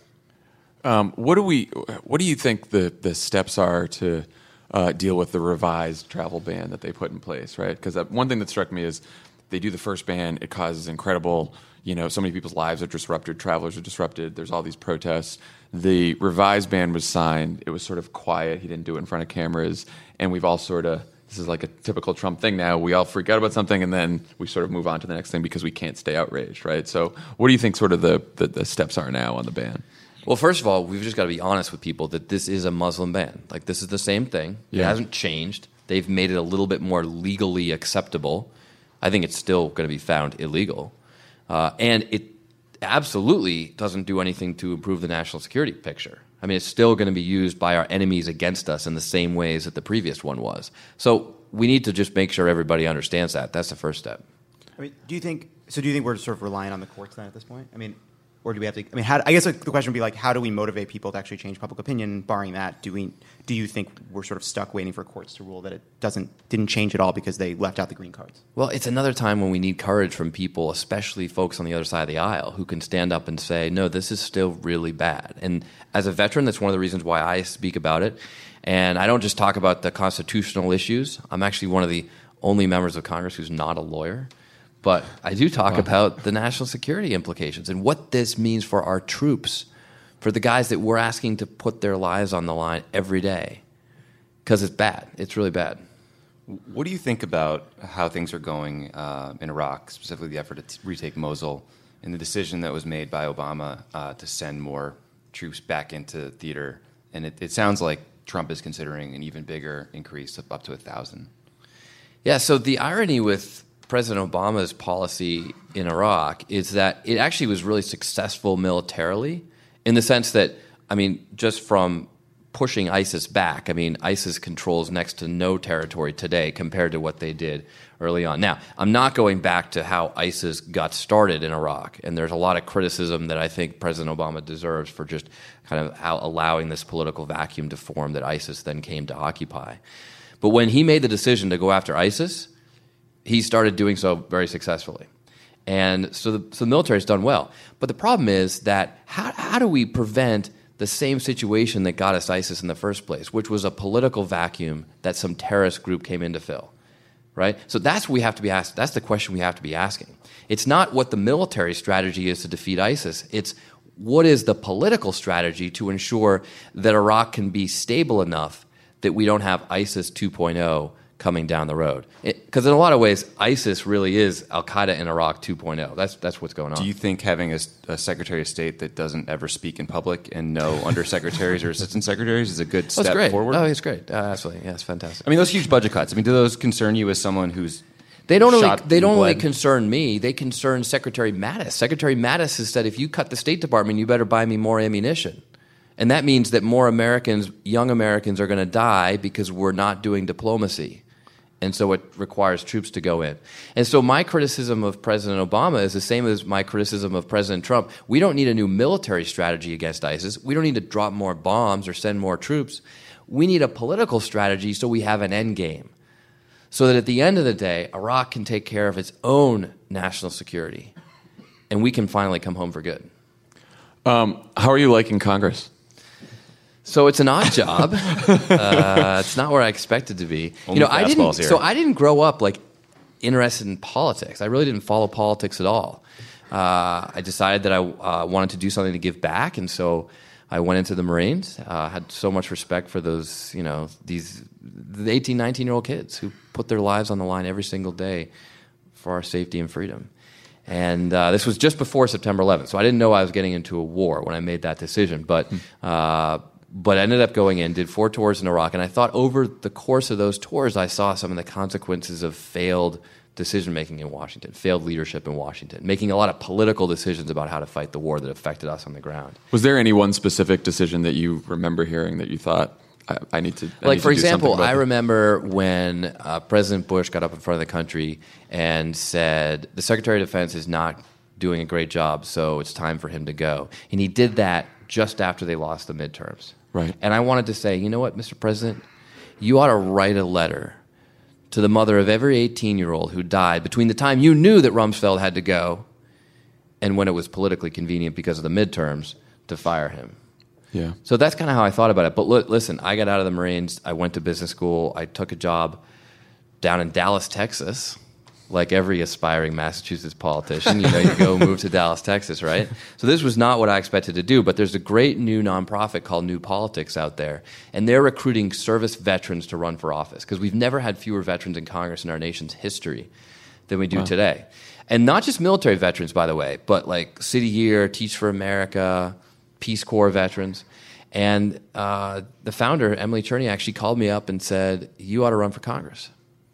Um, what do we? What do you think the, the steps are to uh, deal with the revised travel ban that they put in place? Right, because one thing that struck me is they do the first ban, it causes incredible. You know, so many people's lives are disrupted, travelers are disrupted. There's all these protests. The revised ban was signed. It was sort of quiet. He didn't do it in front of cameras, and we've all sort of. This is like a typical Trump thing now. We all freak out about something, and then we sort of move on to the next thing because we can't stay outraged, right? So, what do you think? Sort of the the, the steps are now on the ban. Well, first of all, we've just got to be honest with people that this is a Muslim ban. Like, this is the same thing. It Yeah. hasn't changed. They've made it a little bit more legally acceptable. I think it's still going to be found illegal. Uh, and it absolutely doesn't do anything to improve the national security picture. I mean, it's still going to be used by our enemies against us in the same ways that the previous one was. So we need to just make sure everybody understands that. That's the first step. I mean, do you think? So, do you think we're sort of relying on the courts then at this point? I mean, or do we have to? I mean, how, I guess like, the question would be like, how do we motivate people to actually change public opinion? Barring that, do we? Do you think we're sort of stuck waiting for courts to rule that it doesn't didn't change at all because they left out the green cards? Well, it's another time when we need courage from people, especially folks on the other side of the aisle, who can stand up and say, no, this is still really bad. And as a veteran, that's one of the reasons why I speak about it. And I don't just talk about the constitutional issues. I'm actually one of the only members of Congress who's not a lawyer. But I do talk wow. about the national security implications and what this means for our troops, for the guys that we're asking to put their lives on the line every day. Because it's bad. It's really bad. What do you think about how things are going uh, in Iraq, specifically the effort to t- retake Mosul, and the decision that was made by Obama uh, to send more troops back into theater? And it, it sounds like Trump is considering an even bigger increase of up to a thousand. Yeah, so the irony with President Obama's policy in Iraq is that it actually was really successful militarily in the sense that, I mean, just from pushing ISIS back, I mean, ISIS controls next to no territory today compared to what they did early on. Now, I'm not going back to how ISIS got started in Iraq, and there's a lot of criticism that I think President Obama deserves for just kind of how allowing this political vacuum to form that ISIS then came to occupy. But when he made the decision to go after ISIS, he started doing so very successfully. And so the, so the military has done well. But the problem is that how, how do we prevent the same situation that got us ISIS in the first place, which was a political vacuum that some terrorist group came in to fill, right? So that's what we have to be asked. That's the question we have to be asking. It's not what the military strategy is to defeat ISIS. It's what is the political strategy to ensure that Iraq can be stable enough that we don't have ISIS two point oh coming down the road. Because in a lot of ways, ISIS really is Al-Qaeda in Iraq two point oh. That's that's what's going on. Do you think having a, a Secretary of State that doesn't ever speak in public and no undersecretaries or assistant secretaries is a good step oh, it's great. forward? Oh, it's great. Uh, absolutely. Yeah, it's fantastic. I mean, those huge budget cuts, I mean, do those concern you as someone who's They don't shot only they don't and only bled? concern me. They concern Secretary Mattis. Secretary Mattis has said, if you cut the State Department, you better buy me more ammunition, and that means that more Americans, young Americans, are going to die because we're not doing diplomacy, and so it requires troops to go in. And so my criticism of President Obama is the same as my criticism of President Trump. We don't need a new military strategy against ISIS. We don't need to drop more bombs or send more troops. We need a political strategy so we have an end game, so that at the end of the day, Iraq can take care of its own national security, and we can finally come home for good. Um, how are you liking Congress? So it's an odd job. uh, it's not where I expected to be. Only you know, I didn't. fastballs here. So I didn't grow up like interested in politics. I really didn't follow politics at all. Uh, I decided that I uh, wanted to do something to give back, and so I went into the Marines. I uh, had so much respect for those, you know, these the eighteen, nineteen-year-old kids who put their lives on the line every single day for our safety and freedom. And uh, this was just before September eleventh, so I didn't know I was getting into a war when I made that decision. But uh, but I ended up going in, did four tours in Iraq, and I thought over the course of those tours, I saw some of the consequences of failed decision-making in Washington, failed leadership in Washington, making a lot of political decisions about how to fight the war that affected us on the ground. Was there any one specific decision that you remember hearing that you thought, I, I need to I Like, need for to do something example, about I this? remember when uh, President Bush got up in front of the country and said, the Secretary of Defense is not doing a great job, so it's time for him to go. And he did that just after they lost the midterms. Right. And I wanted to say, you know what, Mister President, you ought to write a letter to the mother of every eighteen-year-old who died between the time you knew that Rumsfeld had to go and when it was politically convenient because of the midterms to fire him. Yeah. So that's kind of how I thought about it. But look, listen, I got out of the Marines. I went to business school. I took a job down in Dallas, Texas, like every aspiring Massachusetts politician. You know, you go move to Dallas, Texas, right? So this was not what I expected to do. But there's a great new nonprofit called New Politics out there, and they're recruiting service veterans to run for office because we've never had fewer veterans in Congress in our nation's history than we do Wow. today. And not just military veterans, by the way, but like City Year, Teach for America, Peace Corps veterans. And uh, the founder, Emily Cherniak, she called me up and said, you ought to run for Congress.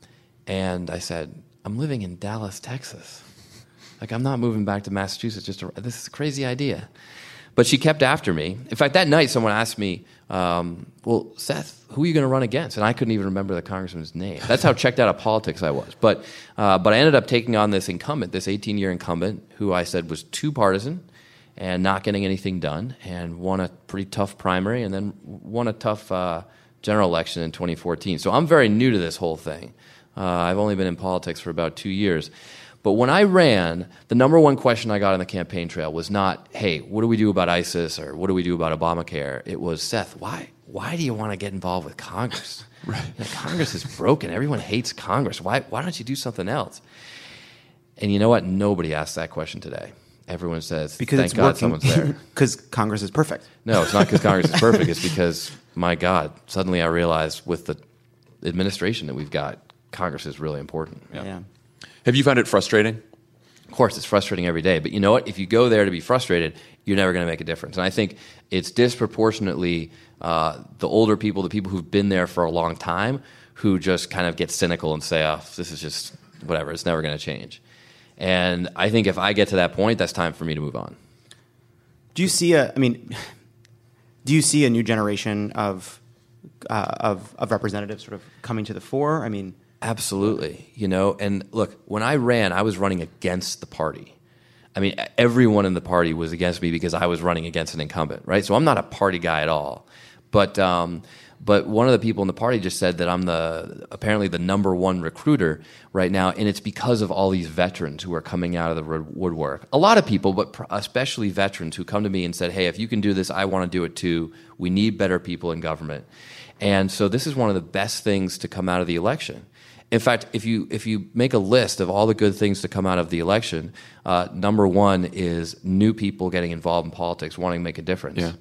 And I said, I'm living in Dallas, Texas. Like, I'm not moving back to Massachusetts. Just to, this is a crazy idea. But she kept after me. In fact, that night, someone asked me, um, well, Seth, who are you going to run against? And I couldn't even remember the congressman's name. That's how checked out of politics I was. But, uh, but I ended up taking on this incumbent, this eighteen-year incumbent, who I said was too partisan and not getting anything done, and won a pretty tough primary, and then won a tough uh, general election in twenty fourteen. So I'm very new to this whole thing. Uh, I've only been in politics for about two years. But when I ran, the number one question I got on the campaign trail was not, hey, what do we do about ISIS or what do we do about Obamacare? It was, Seth, why why do you want to get involved with Congress? Right. You know, Congress is broken. Everyone hates Congress. Why why don't you do something else? And you know what? Nobody asks that question today. Everyone says, Because thank it's God working. someone's there. Because Congress is perfect. No, it's not because Congress is perfect. It's because, my God, suddenly I realized with the administration that we've got, Congress is really important. Yeah. yeah. Have you found it frustrating? Of course, it's frustrating every day. But you know what? If you go there to be frustrated, you're never going to make a difference. And I think it's disproportionately uh, the older people, the people who've been there for a long time, who just kind of get cynical and say, oh, this is just whatever, it's never going to change. And I think if I get to that point, that's time for me to move on. Do you see a, I mean, do you see a new generation of, uh, of, of representatives sort of coming to the fore? I mean... Absolutely. You know, and look, when I ran, I was running against the party. I mean, everyone in the party was against me because I was running against an incumbent, right? So I'm not a party guy at all. But um, but one of the people in the party just said that I'm the apparently the number one recruiter right now, and it's because of all these veterans who are coming out of the woodwork. A lot of people, but especially veterans, who come to me and said, hey, if you can do this, I want to do it too. We need better people in government. And so this is one of the best things to come out of the election. In fact, if you if you make a list of all the good things to come out of the election, uh, number one is new people getting involved in politics, wanting to make a difference. Yeah.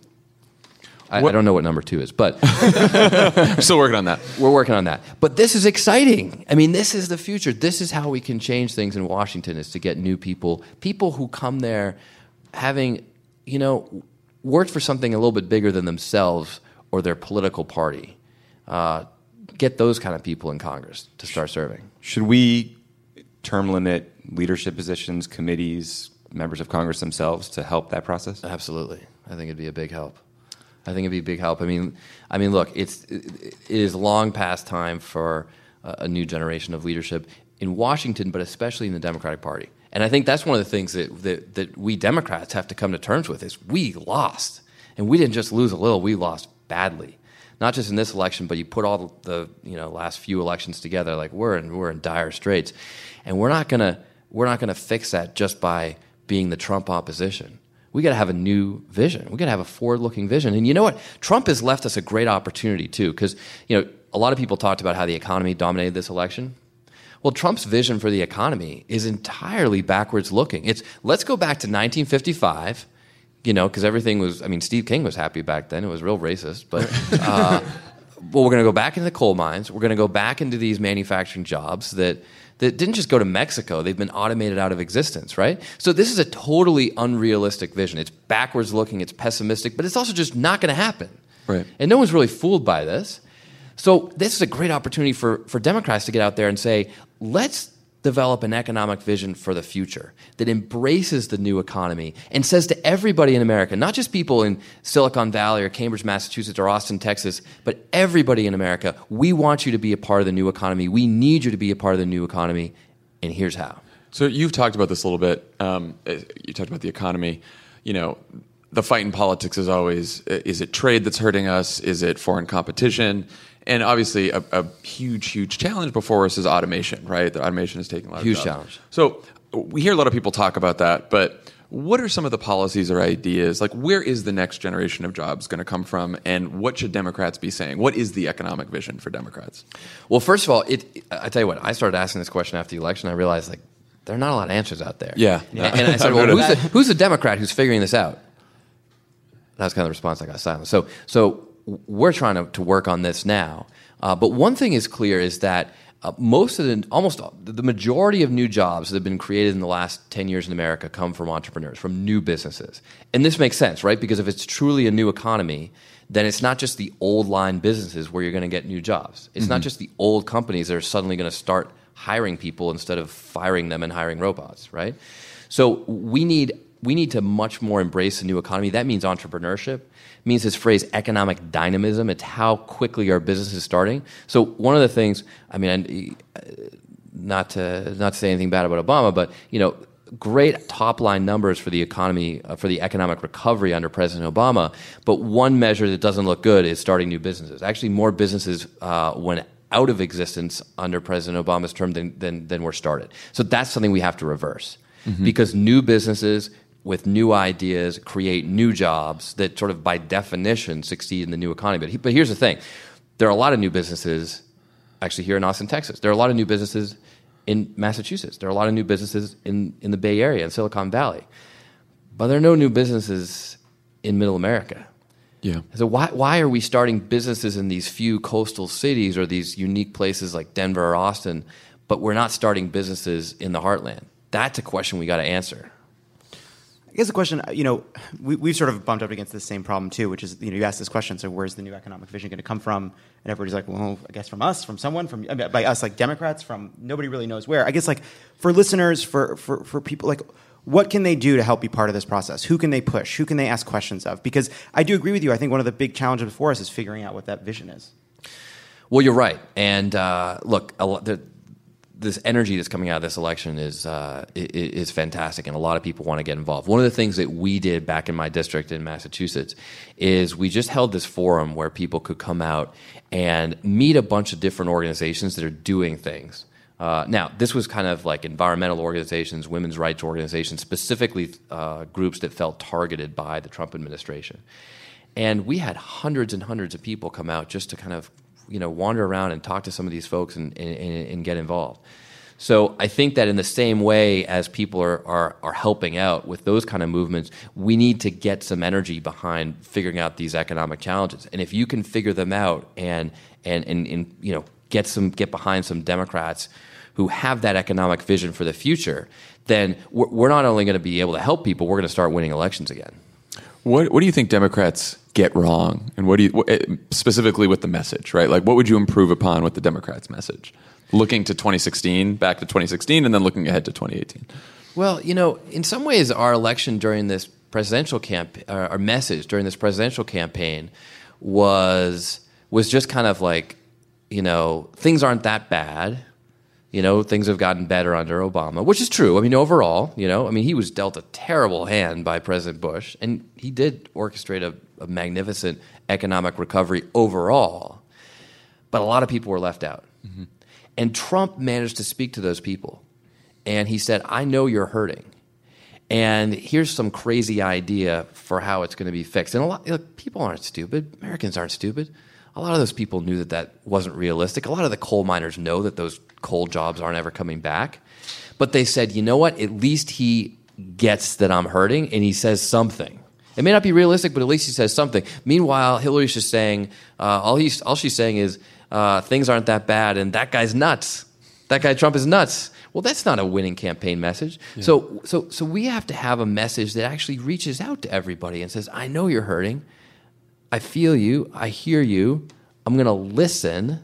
I, I don't know what number two is, but we're still working on that. We're working on that. But this is exciting. I mean, this is the future. This is how we can change things in Washington, is to get new people, people who come there having, you know, worked for something a little bit bigger than themselves or their political party. Uh, get those kind of people in Congress to start serving. Should we term limit leadership positions, committees, members of Congress themselves to help that process? Absolutely. I think it'd be a big help. I think it'd be a big help. I mean, I mean, look, it's it is long past time for a new generation of leadership in Washington, but especially in the Democratic Party. And I think that's one of the things that that, that we Democrats have to come to terms with, is we lost. And we didn't just lose a little, we lost badly. Not just in this election, but you put all the you know last few elections together, like we're in we're in dire straits, and we're not gonna we're not gonna fix that just by being the Trump opposition. We got to have a new vision. We got to have a forward-looking vision. And you know what? Trump has left us a great opportunity too, because you know a lot of people talked about how the economy dominated this election. Well, Trump's vision for the economy is entirely backwards looking. It's let's go back to nineteen fifty-five. You know, because everything was, I mean, Steve King was happy back then. It was real racist. But uh, well, we're going to go back into the coal mines. We're going to go back into these manufacturing jobs that, that didn't just go to Mexico. They've been automated out of existence, right? So this is a totally unrealistic vision. It's backwards looking. It's pessimistic. But it's also just not going to happen. Right. And no one's really fooled by this. So this is a great opportunity for, for Democrats to get out there and say, let's develop an economic vision for the future that embraces the new economy and says to everybody in America, not just people in Silicon Valley or Cambridge, Massachusetts or Austin, Texas, but everybody in America, we want you to be a part of the new economy. We need you to be a part of the new economy, and here's how. So you've talked about this a little bit. Um, you talked about the economy. You know, the fight in politics is always, is it trade that's hurting us? Is it foreign competition? And obviously, a, a huge, huge challenge before us is automation, right? The automation is taking a lot Huge of jobs. challenge. So we hear a lot of people talk about that, but what are some of the policies or ideas? Like, where is the next generation of jobs going to come from, and what should Democrats be saying? What is the economic vision for Democrats? Well, first of all, it, I tell you what, I started asking this question after the election. I realized, like, there are not a lot of answers out there. Yeah. And, and I said, well, who's the, who's the Democrat who's figuring this out? That's kind of the response I got silent. So, so we're trying to, to work on this now. Uh, but one thing is clear is that uh, most of the, almost all, the majority of new jobs that have been created in the last ten years in America come from entrepreneurs, from new businesses. And this makes sense, right? Because if it's truly a new economy, then it's not just the old line businesses where you're going to get new jobs. It's mm-hmm. not just the old companies that are suddenly going to start hiring people instead of firing them and hiring robots, right? So we need we need to much more embrace the new economy. That means entrepreneurship. It means this phrase economic dynamism. It's how quickly our business is starting. So one of the things, I mean, not to not to say anything bad about Obama, but you know, great top line numbers for the economy, uh, for the economic recovery under President Obama. But one measure that doesn't look good is starting new businesses. Actually, more businesses uh, went out of existence under President Obama's term than, than, than were started. So that's something we have to reverse. Mm-hmm. Because new businesses with new ideas create new jobs that sort of by definition succeed in the new economy. But, he, but here's the thing. There are a lot of new businesses actually here in Austin, Texas. There are a lot of new businesses in Massachusetts. There are a lot of new businesses in, in the Bay Area and Silicon Valley. But there are no new businesses in Middle America. Yeah. So why why are we starting businesses in these few coastal cities or these unique places like Denver or Austin, but we're not starting businesses in the heartland? That's a question we got to answer. guess the question, you know, we, we've sort of bumped up against the same problem too, which is, you know, you ask this question, so where's the new economic vision going to come from? And everybody's like, well, I guess from us, from someone, from I mean, by us, like Democrats, from nobody really knows where. I guess like for listeners, for, for, for people, like what can they do to help be part of this process? Who can they push? Who can they ask questions of? Because I do agree with you. I think one of the big challenges before us is figuring out what that vision is. Well, you're right. And uh, look, a lot, the, this energy that's coming out of this election is uh, is fantastic, and a lot of people want to get involved. One of the things that we did back in my district in Massachusetts is we just held this forum where people could come out and meet a bunch of different organizations that are doing things. Uh, now, this was kind of like environmental organizations, women's rights organizations, specifically uh, groups that felt targeted by the Trump administration. And we had hundreds and hundreds of people come out just to kind of you know, wander around and talk to some of these folks and, and, and get involved. So I think that in the same way as people are, are, are helping out with those kind of movements, we need to get some energy behind figuring out these economic challenges. And if you can figure them out and, and, and, and you know, get some get behind some Democrats who have that economic vision for the future, then we're, we're not only going to be able to help people, we're going to start winning elections again. What What do you think Democrats get wrong, and what do you what, specifically with the message? Right, like what would you improve upon with the Democrats' message, looking to twenty sixteen, back to twenty sixteen, and then looking ahead to twenty eighteen? Well, you know, in some ways, our election during this presidential camp, uh, our message during this presidential campaign was was just kind of like, you know, things aren't that bad. You know, things have gotten better under Obama, which is true. I mean, overall, you know, I mean, he was dealt a terrible hand by President Bush, and he did orchestrate a, a magnificent economic recovery overall. But a lot of people were left out. Mm-hmm. And Trump managed to speak to those people. And he said, I know you're hurting. And here's some crazy idea for how it's going to be fixed. And a lot, look, people aren't stupid. Americans aren't stupid. A lot of those people knew that that wasn't realistic. A lot of the coal miners know that those coal jobs aren't ever coming back. But they said, you know what? At least he gets that I'm hurting, and he says something. It may not be realistic, but at least he says something. Meanwhile, Hillary's just saying, uh, all, he's, all she's saying is, uh, things aren't that bad, and that guy's nuts. That guy Trump is nuts. Well, that's not a winning campaign message. Yeah. So, so, so we have to have a message that actually reaches out to everybody and says, I know you're hurting. I feel you. I hear you. I'm going to listen,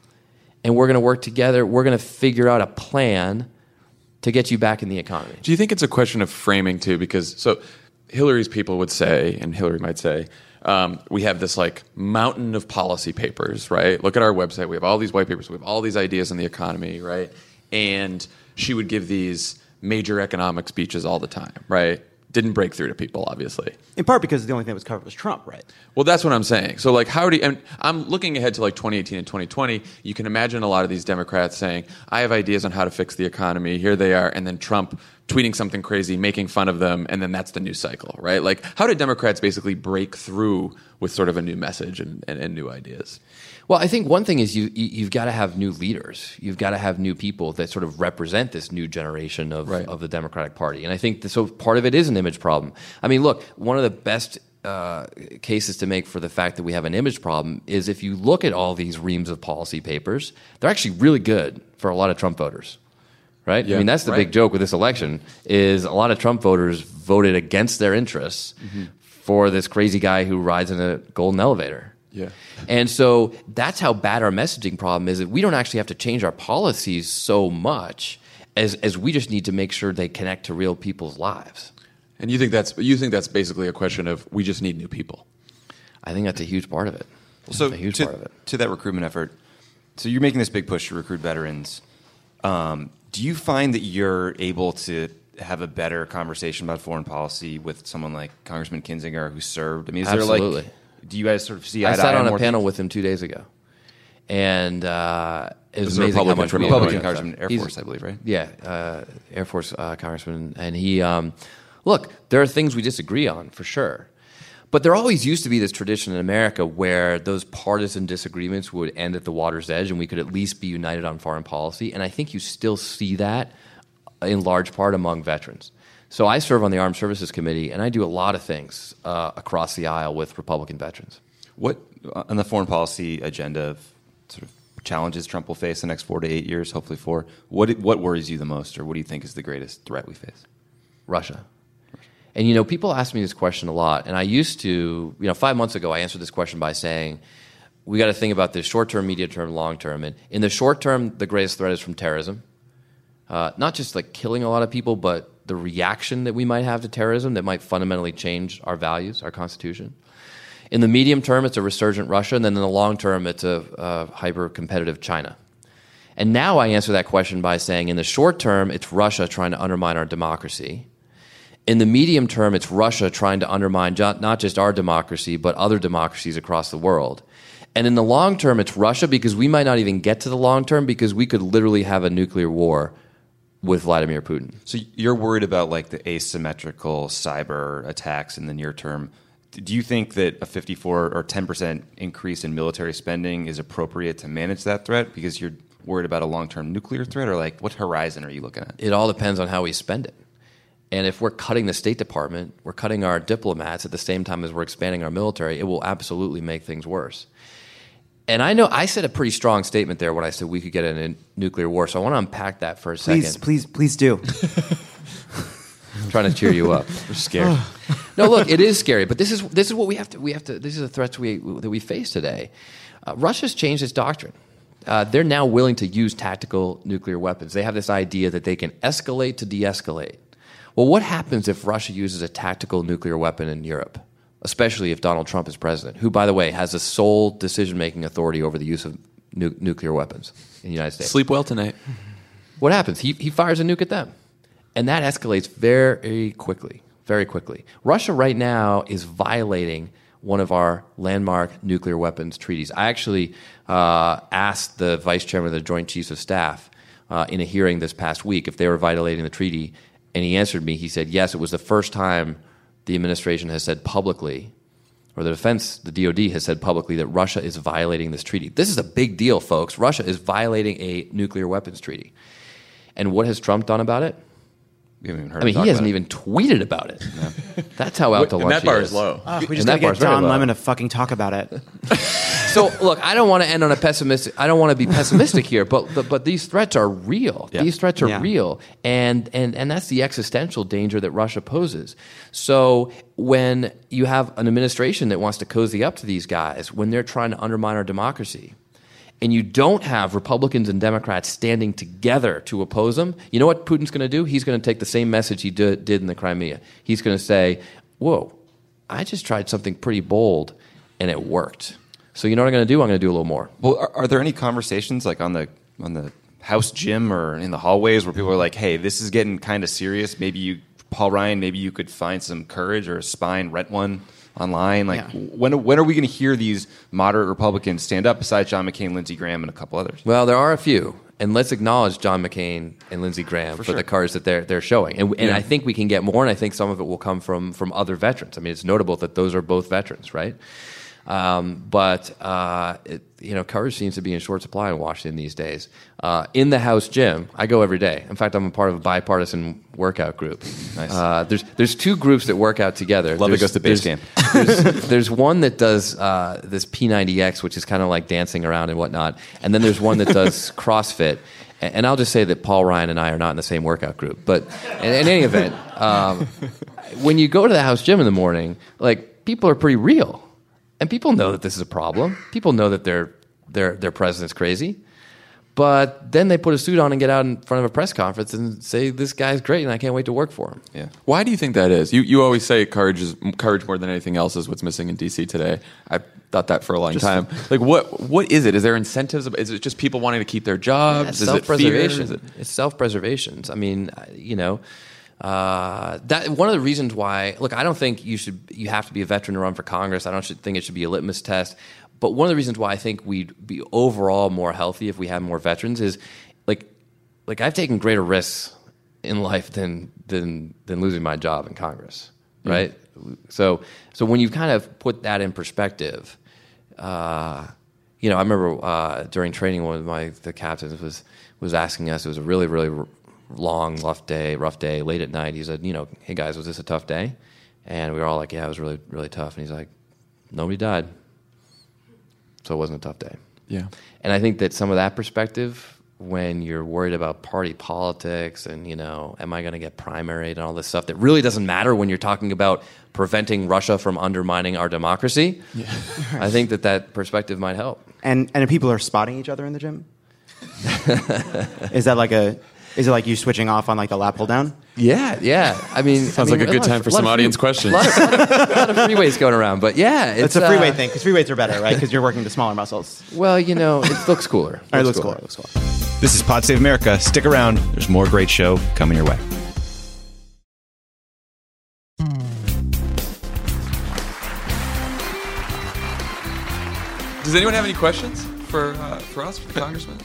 and we're going to work together. We're going to figure out a plan to get you back in the economy. Do you think it's a question of framing, too? Because so Hillary's people would say, and Hillary might say, um, we have this like mountain of policy papers, right? Look at our website. We have all these white papers. We have all these ideas in the economy, right? And she would give these major economic speeches all the time, right? Didn't break through to people, obviously. In part because the only thing that was covered was Trump, right? Well, that's what I'm saying. So, like, how do you, and I'm looking ahead to like twenty eighteen and twenty twenty. You can imagine a lot of these Democrats saying, I have ideas on how to fix the economy. Here they are. And then Trump tweeting something crazy, making fun of them. And then that's the news cycle, right? Like, how did Democrats basically break through with sort of a new message and, and, and new ideas? Well, I think one thing is you, you, you've got to have new leaders. You've got to have new people that sort of represent this new generation of, right. of the Democratic Party. And I think the, so part of it is an image problem. I mean, look, one of the best uh, cases to make for the fact that we have an image problem is if you look at all these reams of policy papers, they're actually really good for a lot of Trump voters. Right? Yeah, I mean, that's the right. big joke with this election is a lot of Trump voters voted against their interests mm-hmm. for this crazy guy who rides in a golden elevator. Yeah. And so that's how bad our messaging problem is that we don't actually have to change our policies so much as as we just need to make sure they connect to real people's lives. And you think that's you think that's basically a question of we just need new people? I think that's a huge part of it. So a huge to, part of it. To that recruitment effort, so you're making this big push to recruit veterans. Um, do you find that you're able to have a better conversation about foreign policy with someone like Congressman Kinzinger who served? I mean, is Absolutely. there like do you guys sort of see eye I to sat eye on a more panel things? with him two days ago, and uh, it was This is a amazing how Republican much from we Republican agreed on Congressman, stuff. Air He's- Force, I believe, right? Yeah, uh, Air Force uh, Congressman, and he um, look. There are things we disagree on for sure, but there always used to be this tradition in America where those partisan disagreements would end at the water's edge, and we could at least be united on foreign policy. And I think you still see that in large part among veterans. So I serve on the Armed Services Committee, and I do a lot of things uh, across the aisle with Republican veterans. What on the foreign policy agenda of sort of challenges Trump will face the next four to eight years, hopefully four? What what worries you the most, or what do you think is the greatest threat we face? Russia. And, you know, people ask me this question a lot. And I used to, you know, five months ago, I answered this question by saying, we got to think about this short term, medium term, long term. And in the short term, the greatest threat is from terrorism. Uh, not just like killing a lot of people, but the reaction that we might have to terrorism that might fundamentally change our values, our Constitution. In the medium term, it's a resurgent Russia. And then in the long term, it's a, a hyper-competitive China. And now I answer that question by saying, in the short term, it's Russia trying to undermine our democracy. In the medium term, it's Russia trying to undermine not just our democracy, but other democracies across the world. And in the long term, it's Russia because we might not even get to the long term because we could literally have a nuclear war with Vladimir Putin. So you're worried about like the asymmetrical cyber attacks in the near term. Do you think that a fifty-four or ten percent increase in military spending is appropriate to manage that threat because you're worried about a long-term nuclear threat, or like what horizon are you looking at? It all depends on how we spend it. And if we're cutting the State Department, we're cutting our diplomats at the same time as we're expanding our military, it will absolutely make things worse. And I know I said a pretty strong statement there when I said we could get in a nuclear war, so I want to unpack that for a Please, second. please, please do. I'm trying to cheer you up. We're scared. No, look, it is scary, but this is this is what we have to we have to. This is the threats we that we face today. Uh, Russia's changed its doctrine. Uh, they're now willing to use tactical nuclear weapons. They have this idea that they can escalate to de-escalate. Well, what happens if Russia uses a tactical nuclear weapon in Europe, especially if Donald Trump is president, who, by the way, has the sole decision-making authority over the use of nu- nuclear weapons in the United States? Sleep well tonight. What happens? He, he fires a nuke at them. And that escalates very quickly, very quickly. Russia right now is violating one of our landmark nuclear weapons treaties. I actually uh, asked the vice chairman of the Joint Chiefs of Staff uh, in a hearing this past week if they were violating the treaty. And he answered me. He said, yes, it was the first time the administration has said publicly, or the defense, the D O D has said publicly that Russia is violating this treaty. This is a big deal, folks. Russia is violating a nuclear weapons treaty. And what has Trump done about it? We haven't even heard I mean, him he talk hasn't about even tweeted about it. No. That's how out to And lunch that he bar is. is low. Oh, we And just that gotta get bar's very Don low. Lemon to fucking talk about it. So, look, I don't want to end on a pessimistic. I don't want to be pessimistic here, but but, but these threats are real. Yeah. These threats are Yeah. real, and and and that's the existential danger that Russia poses. So when you have an administration that wants to cozy up to these guys, when they're trying to undermine our democracy, and you don't have Republicans and Democrats standing together to oppose them, you know what Putin's going to do? He's going to take the same message he did, did in the Crimea. He's going to say, whoa, I just tried something pretty bold, and it worked. So you know what I'm going to do? I'm going to do a little more. Well, are, are there any conversations like on the on the house gym or in the hallways where people are like, "Hey, this is getting kind of serious. Maybe you, Paul Ryan, maybe you could find some courage or a spine, rent one online." Like, Yeah. when when are we going to hear these moderate Republicans stand up besides John McCain, Lindsey Graham, and a couple others? Well, there are a few, and let's acknowledge John McCain and Lindsey Graham for, sure. the courage that they're they're showing, and, and Yeah. I think we can get more, and I think some of it will come from from other veterans. I mean, it's notable that those are both veterans, right? Um, but uh, it, you know, courage seems to be in short supply in Washington these days. Uh, in the house gym, I go every day. In fact, I'm a part of a bipartisan workout group. Nice. Uh, there's there's two groups that work out together. Love it There's- goes to base there's- camp. there's, there's one that does uh, this P ninety X, which is kind of like dancing around and whatnot, and then there's one that does CrossFit. And, and I'll just say that Paul Ryan and I are not in the same workout group. But in, in any event, um, when you go to the house gym in the morning, like people are pretty real. And people know that this is a problem. People know that their their their president's crazy. But then they put a suit on and get out in front of a press conference and say, this guy's great and I can't wait to work for him. Yeah. Why do you think that is? You you always say courage is courage more than anything else is what's missing in D C today. I thought that for a long Just- time. Like what what is it? Is there incentives? Is it just people wanting to keep their jobs? It's is it fear? self-preservation. Is it It's self-preservation. I mean, you know, uh, that one of the reasons why. Look, I don't think you should. You have to be a veteran to run for Congress. I don't should, think it should be a litmus test. But one of the reasons why I think we'd be overall more healthy if we had more veterans is, like, like I've taken greater risks in life than than than losing my job in Congress, right? So so when you kind of put that in perspective. Uh, you know, I remember uh, during training, one of my the captains was was asking us. It was a really, really r- long, rough day, rough day, late at night. He said, "You know, hey guys, was this a tough day?" And we were all like, "Yeah, it was really, really tough." And he's like, "Nobody died, so it wasn't a tough day." yeah. And I think that some of that perspective when you're worried about party politics and, you know, am I going to get primaried and all this stuff that really doesn't matter when you're talking about preventing Russia from undermining our democracy. Yeah. I think that that perspective might help. And and people are spotting each other in the gym? Is that like a... Is it like you switching off on like the lap pull down? Yeah, yeah. I mean, sounds I mean, like a good time for some audience questions. A lot, of, a, lot of, a lot of free weights going around, but yeah, it's It's a free weight uh, thing because free weights are better, right? Because you're working the smaller muscles. Well, you know, it looks cooler. All right, looks cooler. Looks cooler. This is Pod Save America. Stick around. There's more great show coming your way. Does anyone have any questions for uh, for us, for the congressman?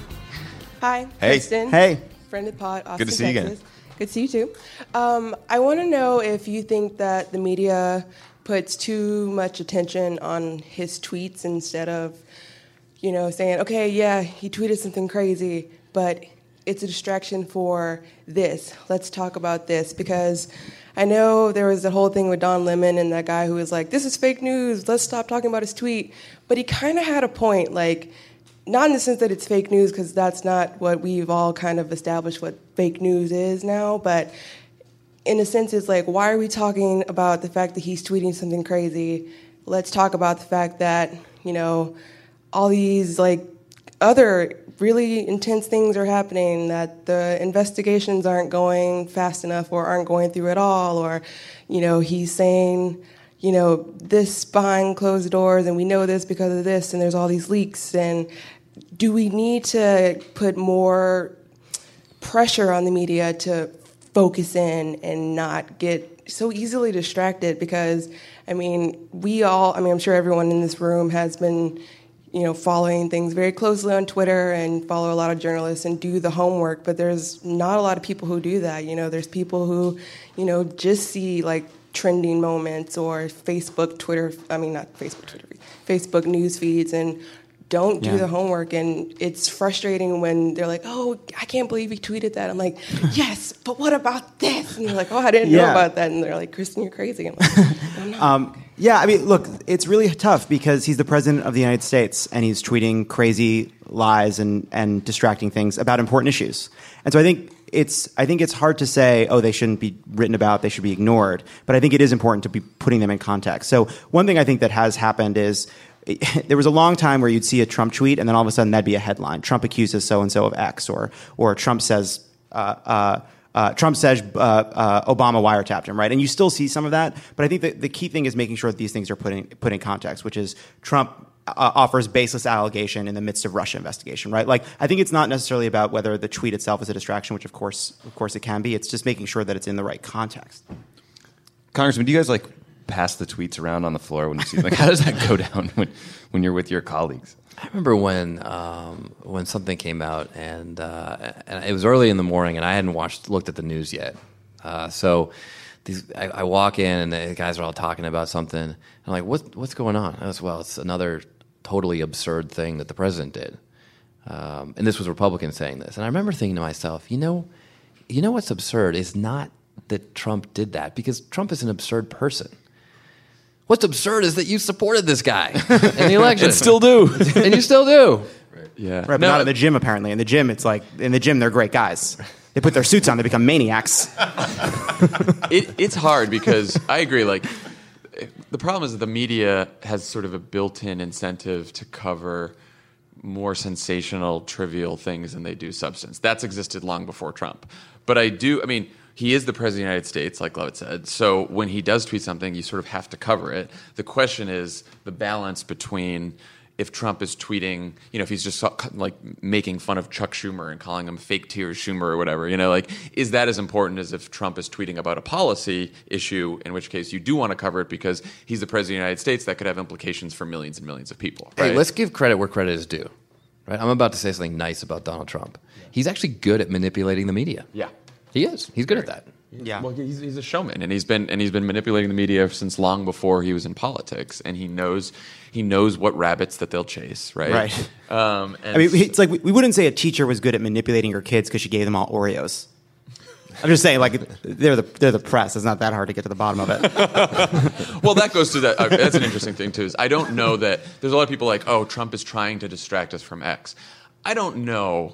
Hi, Hey. Kristen. Hey. Friend of the pod, Austin, Good to see you again. Texas. Good to see you too. Um, I want to know if you think that the media puts too much attention on his tweets instead of, you know, saying, okay, yeah, he tweeted something crazy, but it's a distraction for this. Let's talk about this. Because I know there was the whole thing with Don Lemon and that guy who was like, this is fake news, let's stop talking about his tweet. But he kind of had a point, like, not in the sense that it's fake news, because that's not what we've all kind of established what fake news is now, but in a sense it's like, why are we talking about the fact that he's tweeting something crazy? Let's talk about the fact that, you know, all these like other really intense things are happening, that the investigations aren't going fast enough or aren't going through at all, or, you know, he's saying, you know, this behind closed doors and we know this because of this and there's all these leaks. And do we need to put more pressure on the media to focus in and not get so easily distracted? Because, I mean, we all, I mean, I'm sure everyone in this room has been, you know, following things very closely on Twitter and follow a lot of journalists and do the homework, but there's not a lot of people who do that. You know, there's people who, you know, just see like trending moments or Facebook, Twitter, I mean, not Facebook, Twitter, Facebook news feeds and don't do Yeah. the homework. And it's frustrating when they're like, oh, I can't believe he tweeted that. I'm like, yes, but what about this? And you're like, oh, I didn't know Yeah. about that. And they're like, Kristen, you're crazy. I'm like, I'm not. Um, yeah, I mean, look, it's really tough because he's the president of the United States and he's tweeting crazy lies and, and distracting things about important issues. And so I think it's I think it's hard to say, oh, they shouldn't be written about, they should be ignored. But I think it is important to be putting them in context. So one thing I think that has happened is there was a long time where you'd see a Trump tweet and then all of a sudden that'd be a headline. Trump accuses so-and-so of X, or or Trump says uh, uh, uh, Trump says uh, uh, Obama wiretapped him, right? And you still see some of that. But I think that the key thing is making sure that these things are put in, put in context, which is Trump uh, offers baseless allegation in the midst of Russia investigation, right? Like, I think it's not necessarily about whether the tweet itself is a distraction, which of course, of course it can be. It's just making sure that it's in the right context. Congressman, do you guys like pass the tweets around on the floor when you see them? Like, how does that go down when, when you're with your colleagues? I remember when um, when something came out, and, uh, and it was early in the morning, and I hadn't watched looked at the news yet. Uh, so these, I, I walk in, and the guys are all talking about something. And I'm like, what, what's going on? I was, well, it's another totally absurd thing that the president did. Um, and this was Republicans saying this. And I remember thinking to myself, you know, you know what's absurd is not that Trump did that, because Trump is an absurd person. What's absurd is that you supported this guy in the election. And still do. And you still do. Yeah. Right, but No, not in the gym, apparently. In the gym, it's like, in the gym, they're great guys. They put their suits on, they become maniacs. it, it's hard because I agree. Like, the problem is that the media has sort of a built-in incentive to cover more sensational, trivial things than they do substance. That's existed long before Trump. But I do, I mean, he is the president of the United States, like Levitt said. So when he does tweet something, you sort of have to cover it. The question is the balance between if Trump is tweeting, you know, if he's just like making fun of Chuck Schumer and calling him fake tears Schumer or whatever, you know, like, is that as important as if Trump is tweeting about a policy issue, in which case you do want to cover it because he's the president of the United States, that could have implications for millions and millions of people. Right? Hey, let's give credit where credit is due. Right? I'm about to say something nice about Donald Trump. He's actually good at manipulating the media. Yeah. He is. He's good at that. Yeah. Well, he's, he's a showman, and he's been and he's been manipulating the media since long before he was in politics, and he knows he knows what rabbits that they'll chase, right? Right. Um, and I mean, it's like we, we wouldn't say a teacher was good at manipulating her kids because she gave them all Oreos. I'm just saying, like, they're the they're the press. It's not that hard to get to the bottom of it. well, that goes to that. Uh, that's an interesting thing too. Is I don't know that there's a lot of people like, oh, Trump is trying to distract us from X. I don't know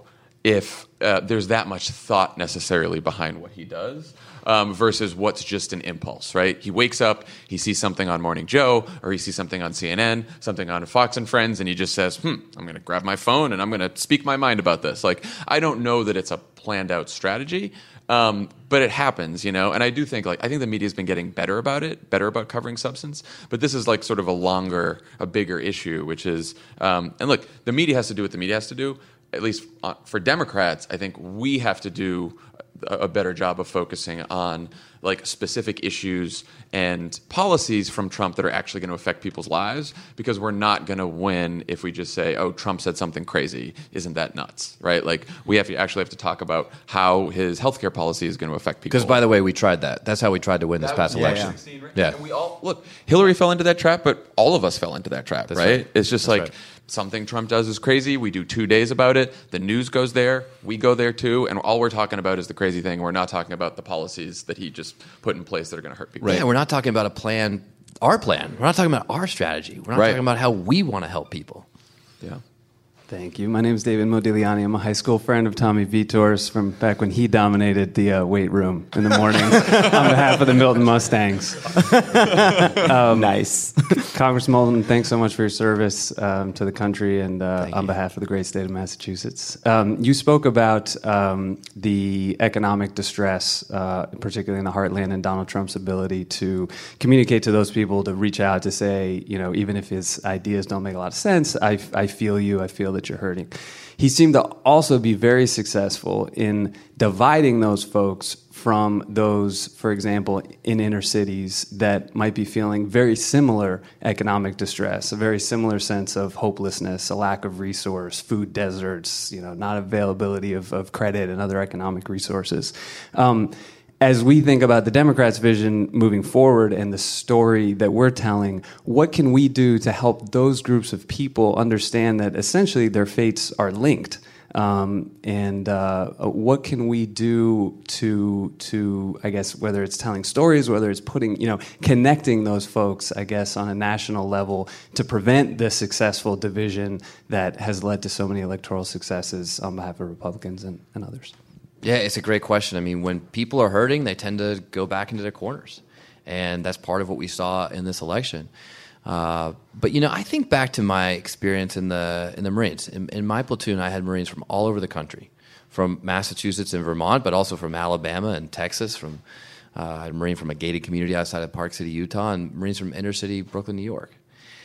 if uh, there's that much thought necessarily behind what he does um, versus what's just an impulse, right? He wakes up, he sees something on Morning Joe, or he sees something on C N N, something on Fox and Friends, and he just says, hmm, I'm going to grab my phone and I'm going to speak my mind about this. Like, I don't know that it's a planned out strategy, um, but it happens, you know? And I do think, like, I think the media's been getting better about it, better about covering substance, but this is like sort of a longer, a bigger issue, which is, um, and look, the media has to do what the media has to do. At least for Democrats, I think we have to do a better job of focusing on like specific issues and policies from Trump that are actually going to affect people's lives, because we're not going to win if we just say, oh, Trump said something crazy. Isn't that nuts? Right? Like, we have to actually have to talk about how his healthcare policy is going to affect people. Because, by the way, we tried that. That's how we tried to win this That past was election. twenty sixteen, right? Yeah. And we all, look, Hillary fell into that trap, but all of us fell into that trap, That's right? right. It's just That's like right. something Trump does is crazy. We do two days about it. The news goes there. We go there too. And all we're talking about is the crazy thing. We're not talking about the policies that he just put in place that are going to hurt people. Right. Yeah, we're not talking about a plan, our plan. We're not talking about our strategy. We're not Right. talking about how we want to help people. Yeah. Thank you. My name is David Modigliani. I'm a high school friend of Tommy Vitor's from back when he dominated the uh, weight room in the mornings on behalf of the Milton Mustangs. Um, nice. Congressman Moulton, thanks so much for your service um, to the country and uh, on behalf of the great state of Massachusetts. Um, you spoke about um, the economic distress, uh, particularly in the heartland, and Donald Trump's ability to communicate to those people, to reach out, to say, you know, even if his ideas don't make a lot of sense, I, I feel you, I feel that you're hurting. He seemed to also be very successful in dividing those folks from those, for example, in inner cities that might be feeling very similar economic distress, a very similar sense of hopelessness, a lack of resource, food deserts, you know, not availability of, of credit and other economic resources. Um, As we think about the Democrats' vision moving forward and the story that we're telling, what can we do to help those groups of people understand that essentially their fates are linked? Um, and uh, what can we do to, to, I guess, whether it's telling stories, whether it's putting, you know, connecting those folks, I guess, on a national level to prevent the successful division that has led to so many electoral successes on behalf of Republicans and, and others? Yeah, it's a great question. I mean, when people are hurting, they tend to go back into their corners. And that's part of what we saw in this election. Uh, but, you know, I think back to my experience in the in the Marines. In, in my platoon, I had Marines from all over the country, from Massachusetts and Vermont, but also from Alabama and Texas. From uh, I had a Marine from a gated community outside of Park City, Utah, and Marines from inner city Brooklyn, New York.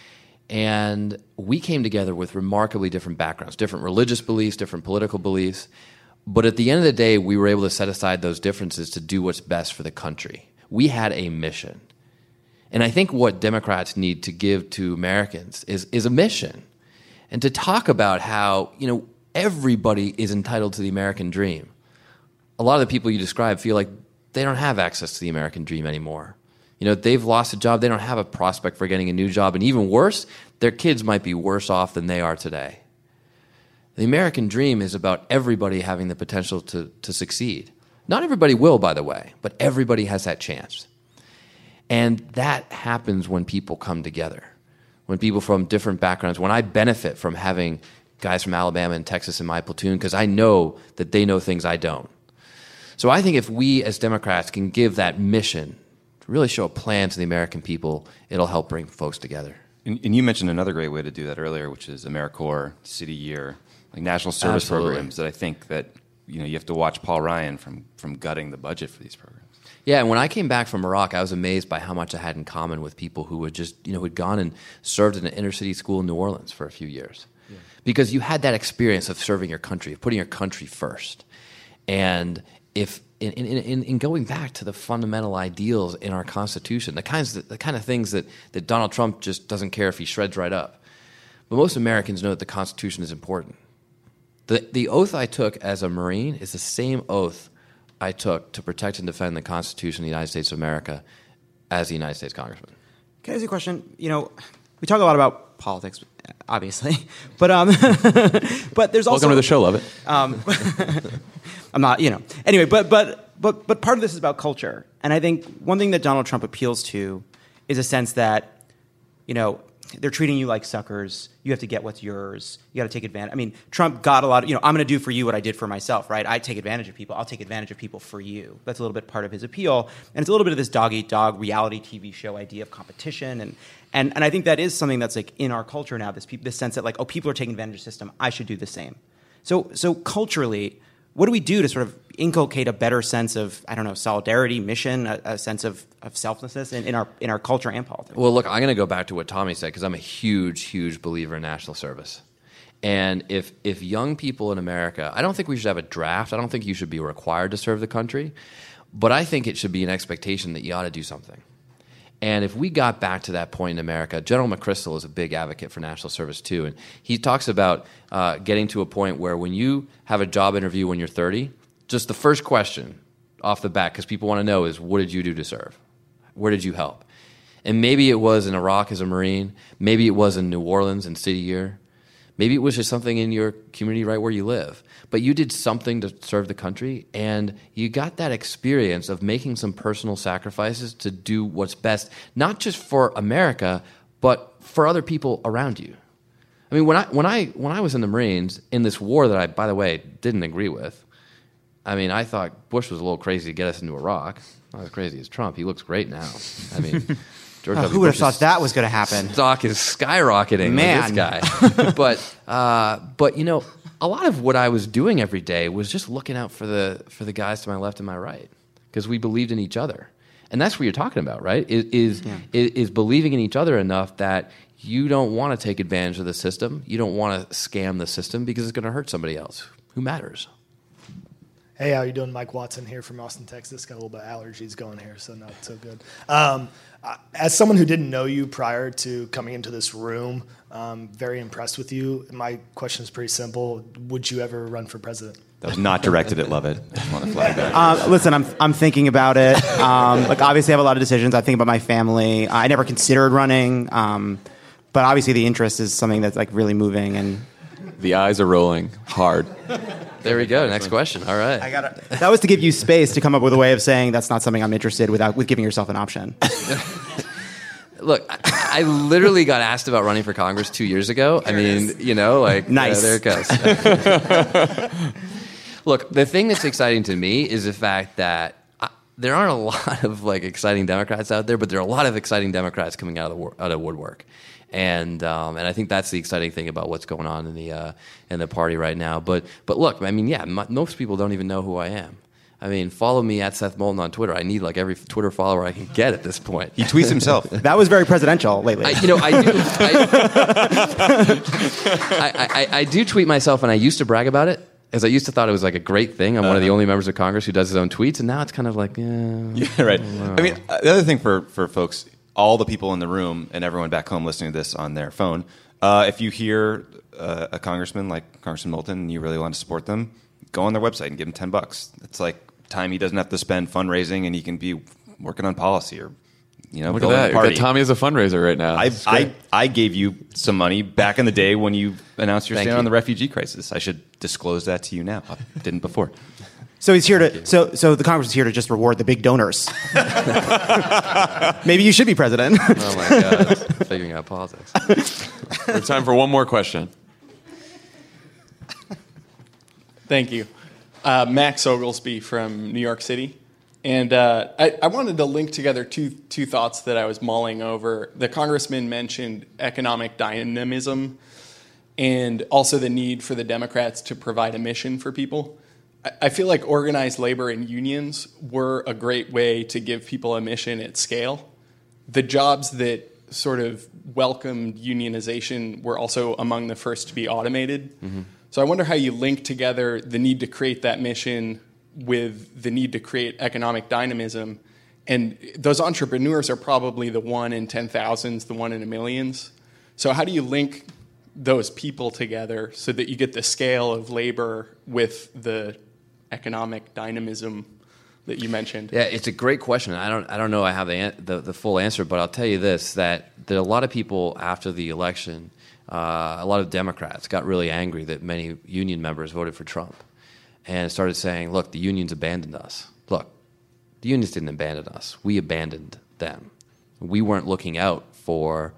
And we came together with remarkably different backgrounds, different religious beliefs, different political beliefs. But at the end of the day, we were able to set aside those differences to do what's best for the country. We had a mission. And I think what Democrats need to give to Americans is, is a mission. And to talk about how, you know, everybody is entitled to the American dream. A lot of the people you describe feel like they don't have access to the American dream anymore. You know, they've lost a job, they don't have a prospect for getting a new job, and even worse, their kids might be worse off than they are today. The American dream is about everybody having the potential to, to succeed. Not everybody will, by the way, but everybody has that chance. And that happens when people come together, when people from different backgrounds, when I benefit from having guys from Alabama and Texas in my platoon because I know that they know things I don't. So I think if we as Democrats can give that mission, to really show a plan to the American people, it'll help bring folks together. And, and you mentioned another great way to do that earlier, which is AmeriCorps, City Year, like national service Absolutely. programs that I think that, you know, you have to watch Paul Ryan from, from gutting the budget for these programs. Yeah, and when I came back from Iraq, I was amazed by how much I had in common with people who had just, you know, who'd gone and served in an inner city school in New Orleans for a few years. Yeah. Because you had that experience of serving your country, of putting your country first. And if in, in, in, in going back to the fundamental ideals in our Constitution, the kinds that, the kind of things that, that Donald Trump just doesn't care if he shreds right up. But most Americans know that the Constitution is important. The, the oath I took as a Marine is the same oath I took to protect and defend the Constitution of the United States of America as a United States Congressman. Can I ask you a question? You know, we talk a lot about politics, obviously, but um, but there's also Welcome to the show, love it. Um, I'm not, you know. Anyway, but but but but part of this is about culture, and I think one thing that Donald Trump appeals to is a sense that, you know, they're treating you like suckers. You have to get what's yours. You got to take advantage. I mean, Trump got a lot of, you know, I'm going to do for you what I did for myself, right? I take advantage of people. I'll take advantage of people for you. That's a little bit part of his appeal. And it's a little bit of this dog-eat-dog reality T V show idea of competition. And and and I think that is something that's like in our culture now, this, pe- this sense that like, oh, people are taking advantage of the system. I should do the same. So So culturally, what do we do to sort of inculcate a better sense of, I don't know, solidarity, mission, a, a sense of, of selflessness in, in our in our culture and politics? Well, look, I'm going to go back to what Tommy said because I'm a huge, huge believer in national service. And if if young people in America, I don't think we should have a draft. I don't think you should be required to serve the country. But I think it should be an expectation that you ought to do something. And if we got back to that point in America, General McChrystal is a big advocate for national service too. And he talks about uh, getting to a point where when you have a job interview when you're thirty, just the first question off the bat, because people want to know, is what did you do to serve? Where did you help? And maybe it was in Iraq as a Marine. Maybe it was in New Orleans in City Year. Maybe it was just something in your community right where you live. But you did something to serve the country, and you got that experience of making some personal sacrifices to do what's best, not just for America, but for other people around you. I mean, when I when I when I was in the Marines in this war that I, by the way, didn't agree with. I mean, I thought Bush was a little crazy to get us into Iraq. Not as crazy as Trump. He looks great now. I mean, George Oh, W. who would have Bush's thought that was going to happen? stock is skyrocketing Man. with this guy. but uh, but you know, a lot of what I was doing every day was just looking out for the for the guys to my left and my right because we believed in each other, and that's what you're talking about, right? Is is, Yeah. is is believing in each other enough that you don't want to take advantage of the system, you don't want to scam the system because it's going to hurt somebody else who matters. Hey, how you doing? Mike Watson here from Austin, Texas. Got a little bit of allergies going here, so not so good. Um, as someone who didn't know you prior to coming into this room, um, very impressed with you. My question is pretty simple. Would you ever run for president? That was not directed at Lovett. I just want to flag that. Uh, listen, I'm I'm thinking about it. Um, like obviously, I have a lot of decisions. I think about my family. I never considered running, um, but obviously, the interest is something that's like really moving. And The eyes are rolling hard. There we go. Next question. All right. I got that was to give you space to come up with a way of saying that's not something I'm interested without with giving yourself an option. Look, I, I literally got asked about running for Congress two years ago. I mean, you know, like, Nice. uh, there it goes. Look, the thing that's exciting to me is the fact that I, there aren't a lot of like exciting Democrats out there, but there are a lot of exciting Democrats coming out of the wor- out of woodwork, and um, and I think that's the exciting thing about what's going on in the uh, in the party right now. But but look, I mean, yeah, m- most people don't even know who I am. I mean, follow me at Seth Moulton on Twitter. I need like every Twitter follower I can get at this point. He tweets himself. That was very presidential lately. I, you know, I do. I, I, I, I do tweet myself, and I used to brag about it, as I used to thought it was like a great thing. I'm one of the only members of Congress who does his own tweets, and now it's kind of like, yeah. Yeah, right. I mean, uh, the other thing for, for folks, all the people in the room and everyone back home listening to this on their phone, uh, if you hear uh, a congressman like Congressman Moulton and you really want to support them, go on their website and give him ten bucks. It's like time he doesn't have to spend fundraising and he can be working on policy or, you know, Look at building that. a party. You've got Tommy as a fundraiser right now. I, That's great. I, I gave you some money back in the day when you announced your Thank stand you. on the refugee crisis. I should disclose that to you now. I didn't before. So he's here to. So so the Congress is here to just reward the big donors. Maybe you should be president. Oh my God, figuring out politics. We have time for one more question. Thank you. Uh, Max Oglesby from New York City. And uh, I, I wanted to link together two two thoughts that I was mulling over. The congressman mentioned economic dynamism and also the need for the Democrats to provide a mission for people. I, I feel like organized labor and unions were a great way to give people a mission at scale. The jobs that sort of welcomed unionization were also among the first to be automated. Mm-hmm. So I wonder how you link together the need to create that mission with the need to create economic dynamism. And those entrepreneurs are probably the one in ten thousands, the one in a millions. So how do you link those people together so that you get the scale of labor with the economic dynamism that you mentioned? Yeah, it's a great question. I don't, I don't know I have the, an- the the full answer, but I'll tell you this: that there are a lot of people after the election, uh, a lot of Democrats got really angry that many union members voted for Trump, and started saying, "Look, the unions abandoned us. Look, the unions didn't abandon us. We abandoned them. We weren't looking out for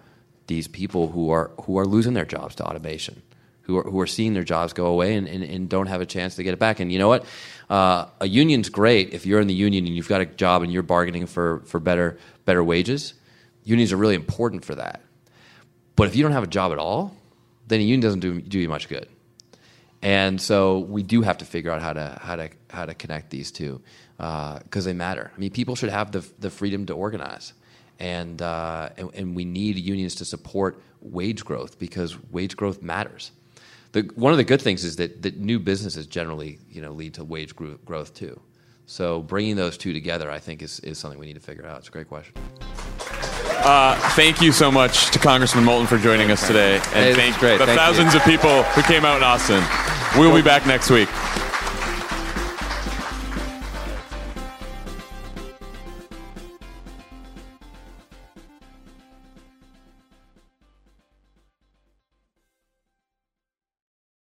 these people who are who are losing their jobs to automation, who are who are seeing their jobs go away and, and, and don't have a chance to get it back. And you know what? Uh, a union's great if you're in the union and you've got a job and you're bargaining for, for better better wages. Unions are really important for that. But if you don't have a job at all, then a union doesn't do, do you much good. And so we do have to figure out how to how to how to connect these two because uh, they matter. I mean, people should have the the freedom to organize, and, uh, and and we need unions to support wage growth because wage growth matters. The, one of the good things is that, that new businesses generally, you know, lead to wage gro- growth too. So bringing those two together, I think, is, is something we need to figure out. It's a great question. Uh, thank you so much to Congressman Moulton for joining us today, and Hey, thank great. the Thank thousands you. of people who came out in Austin. We'll be back next week.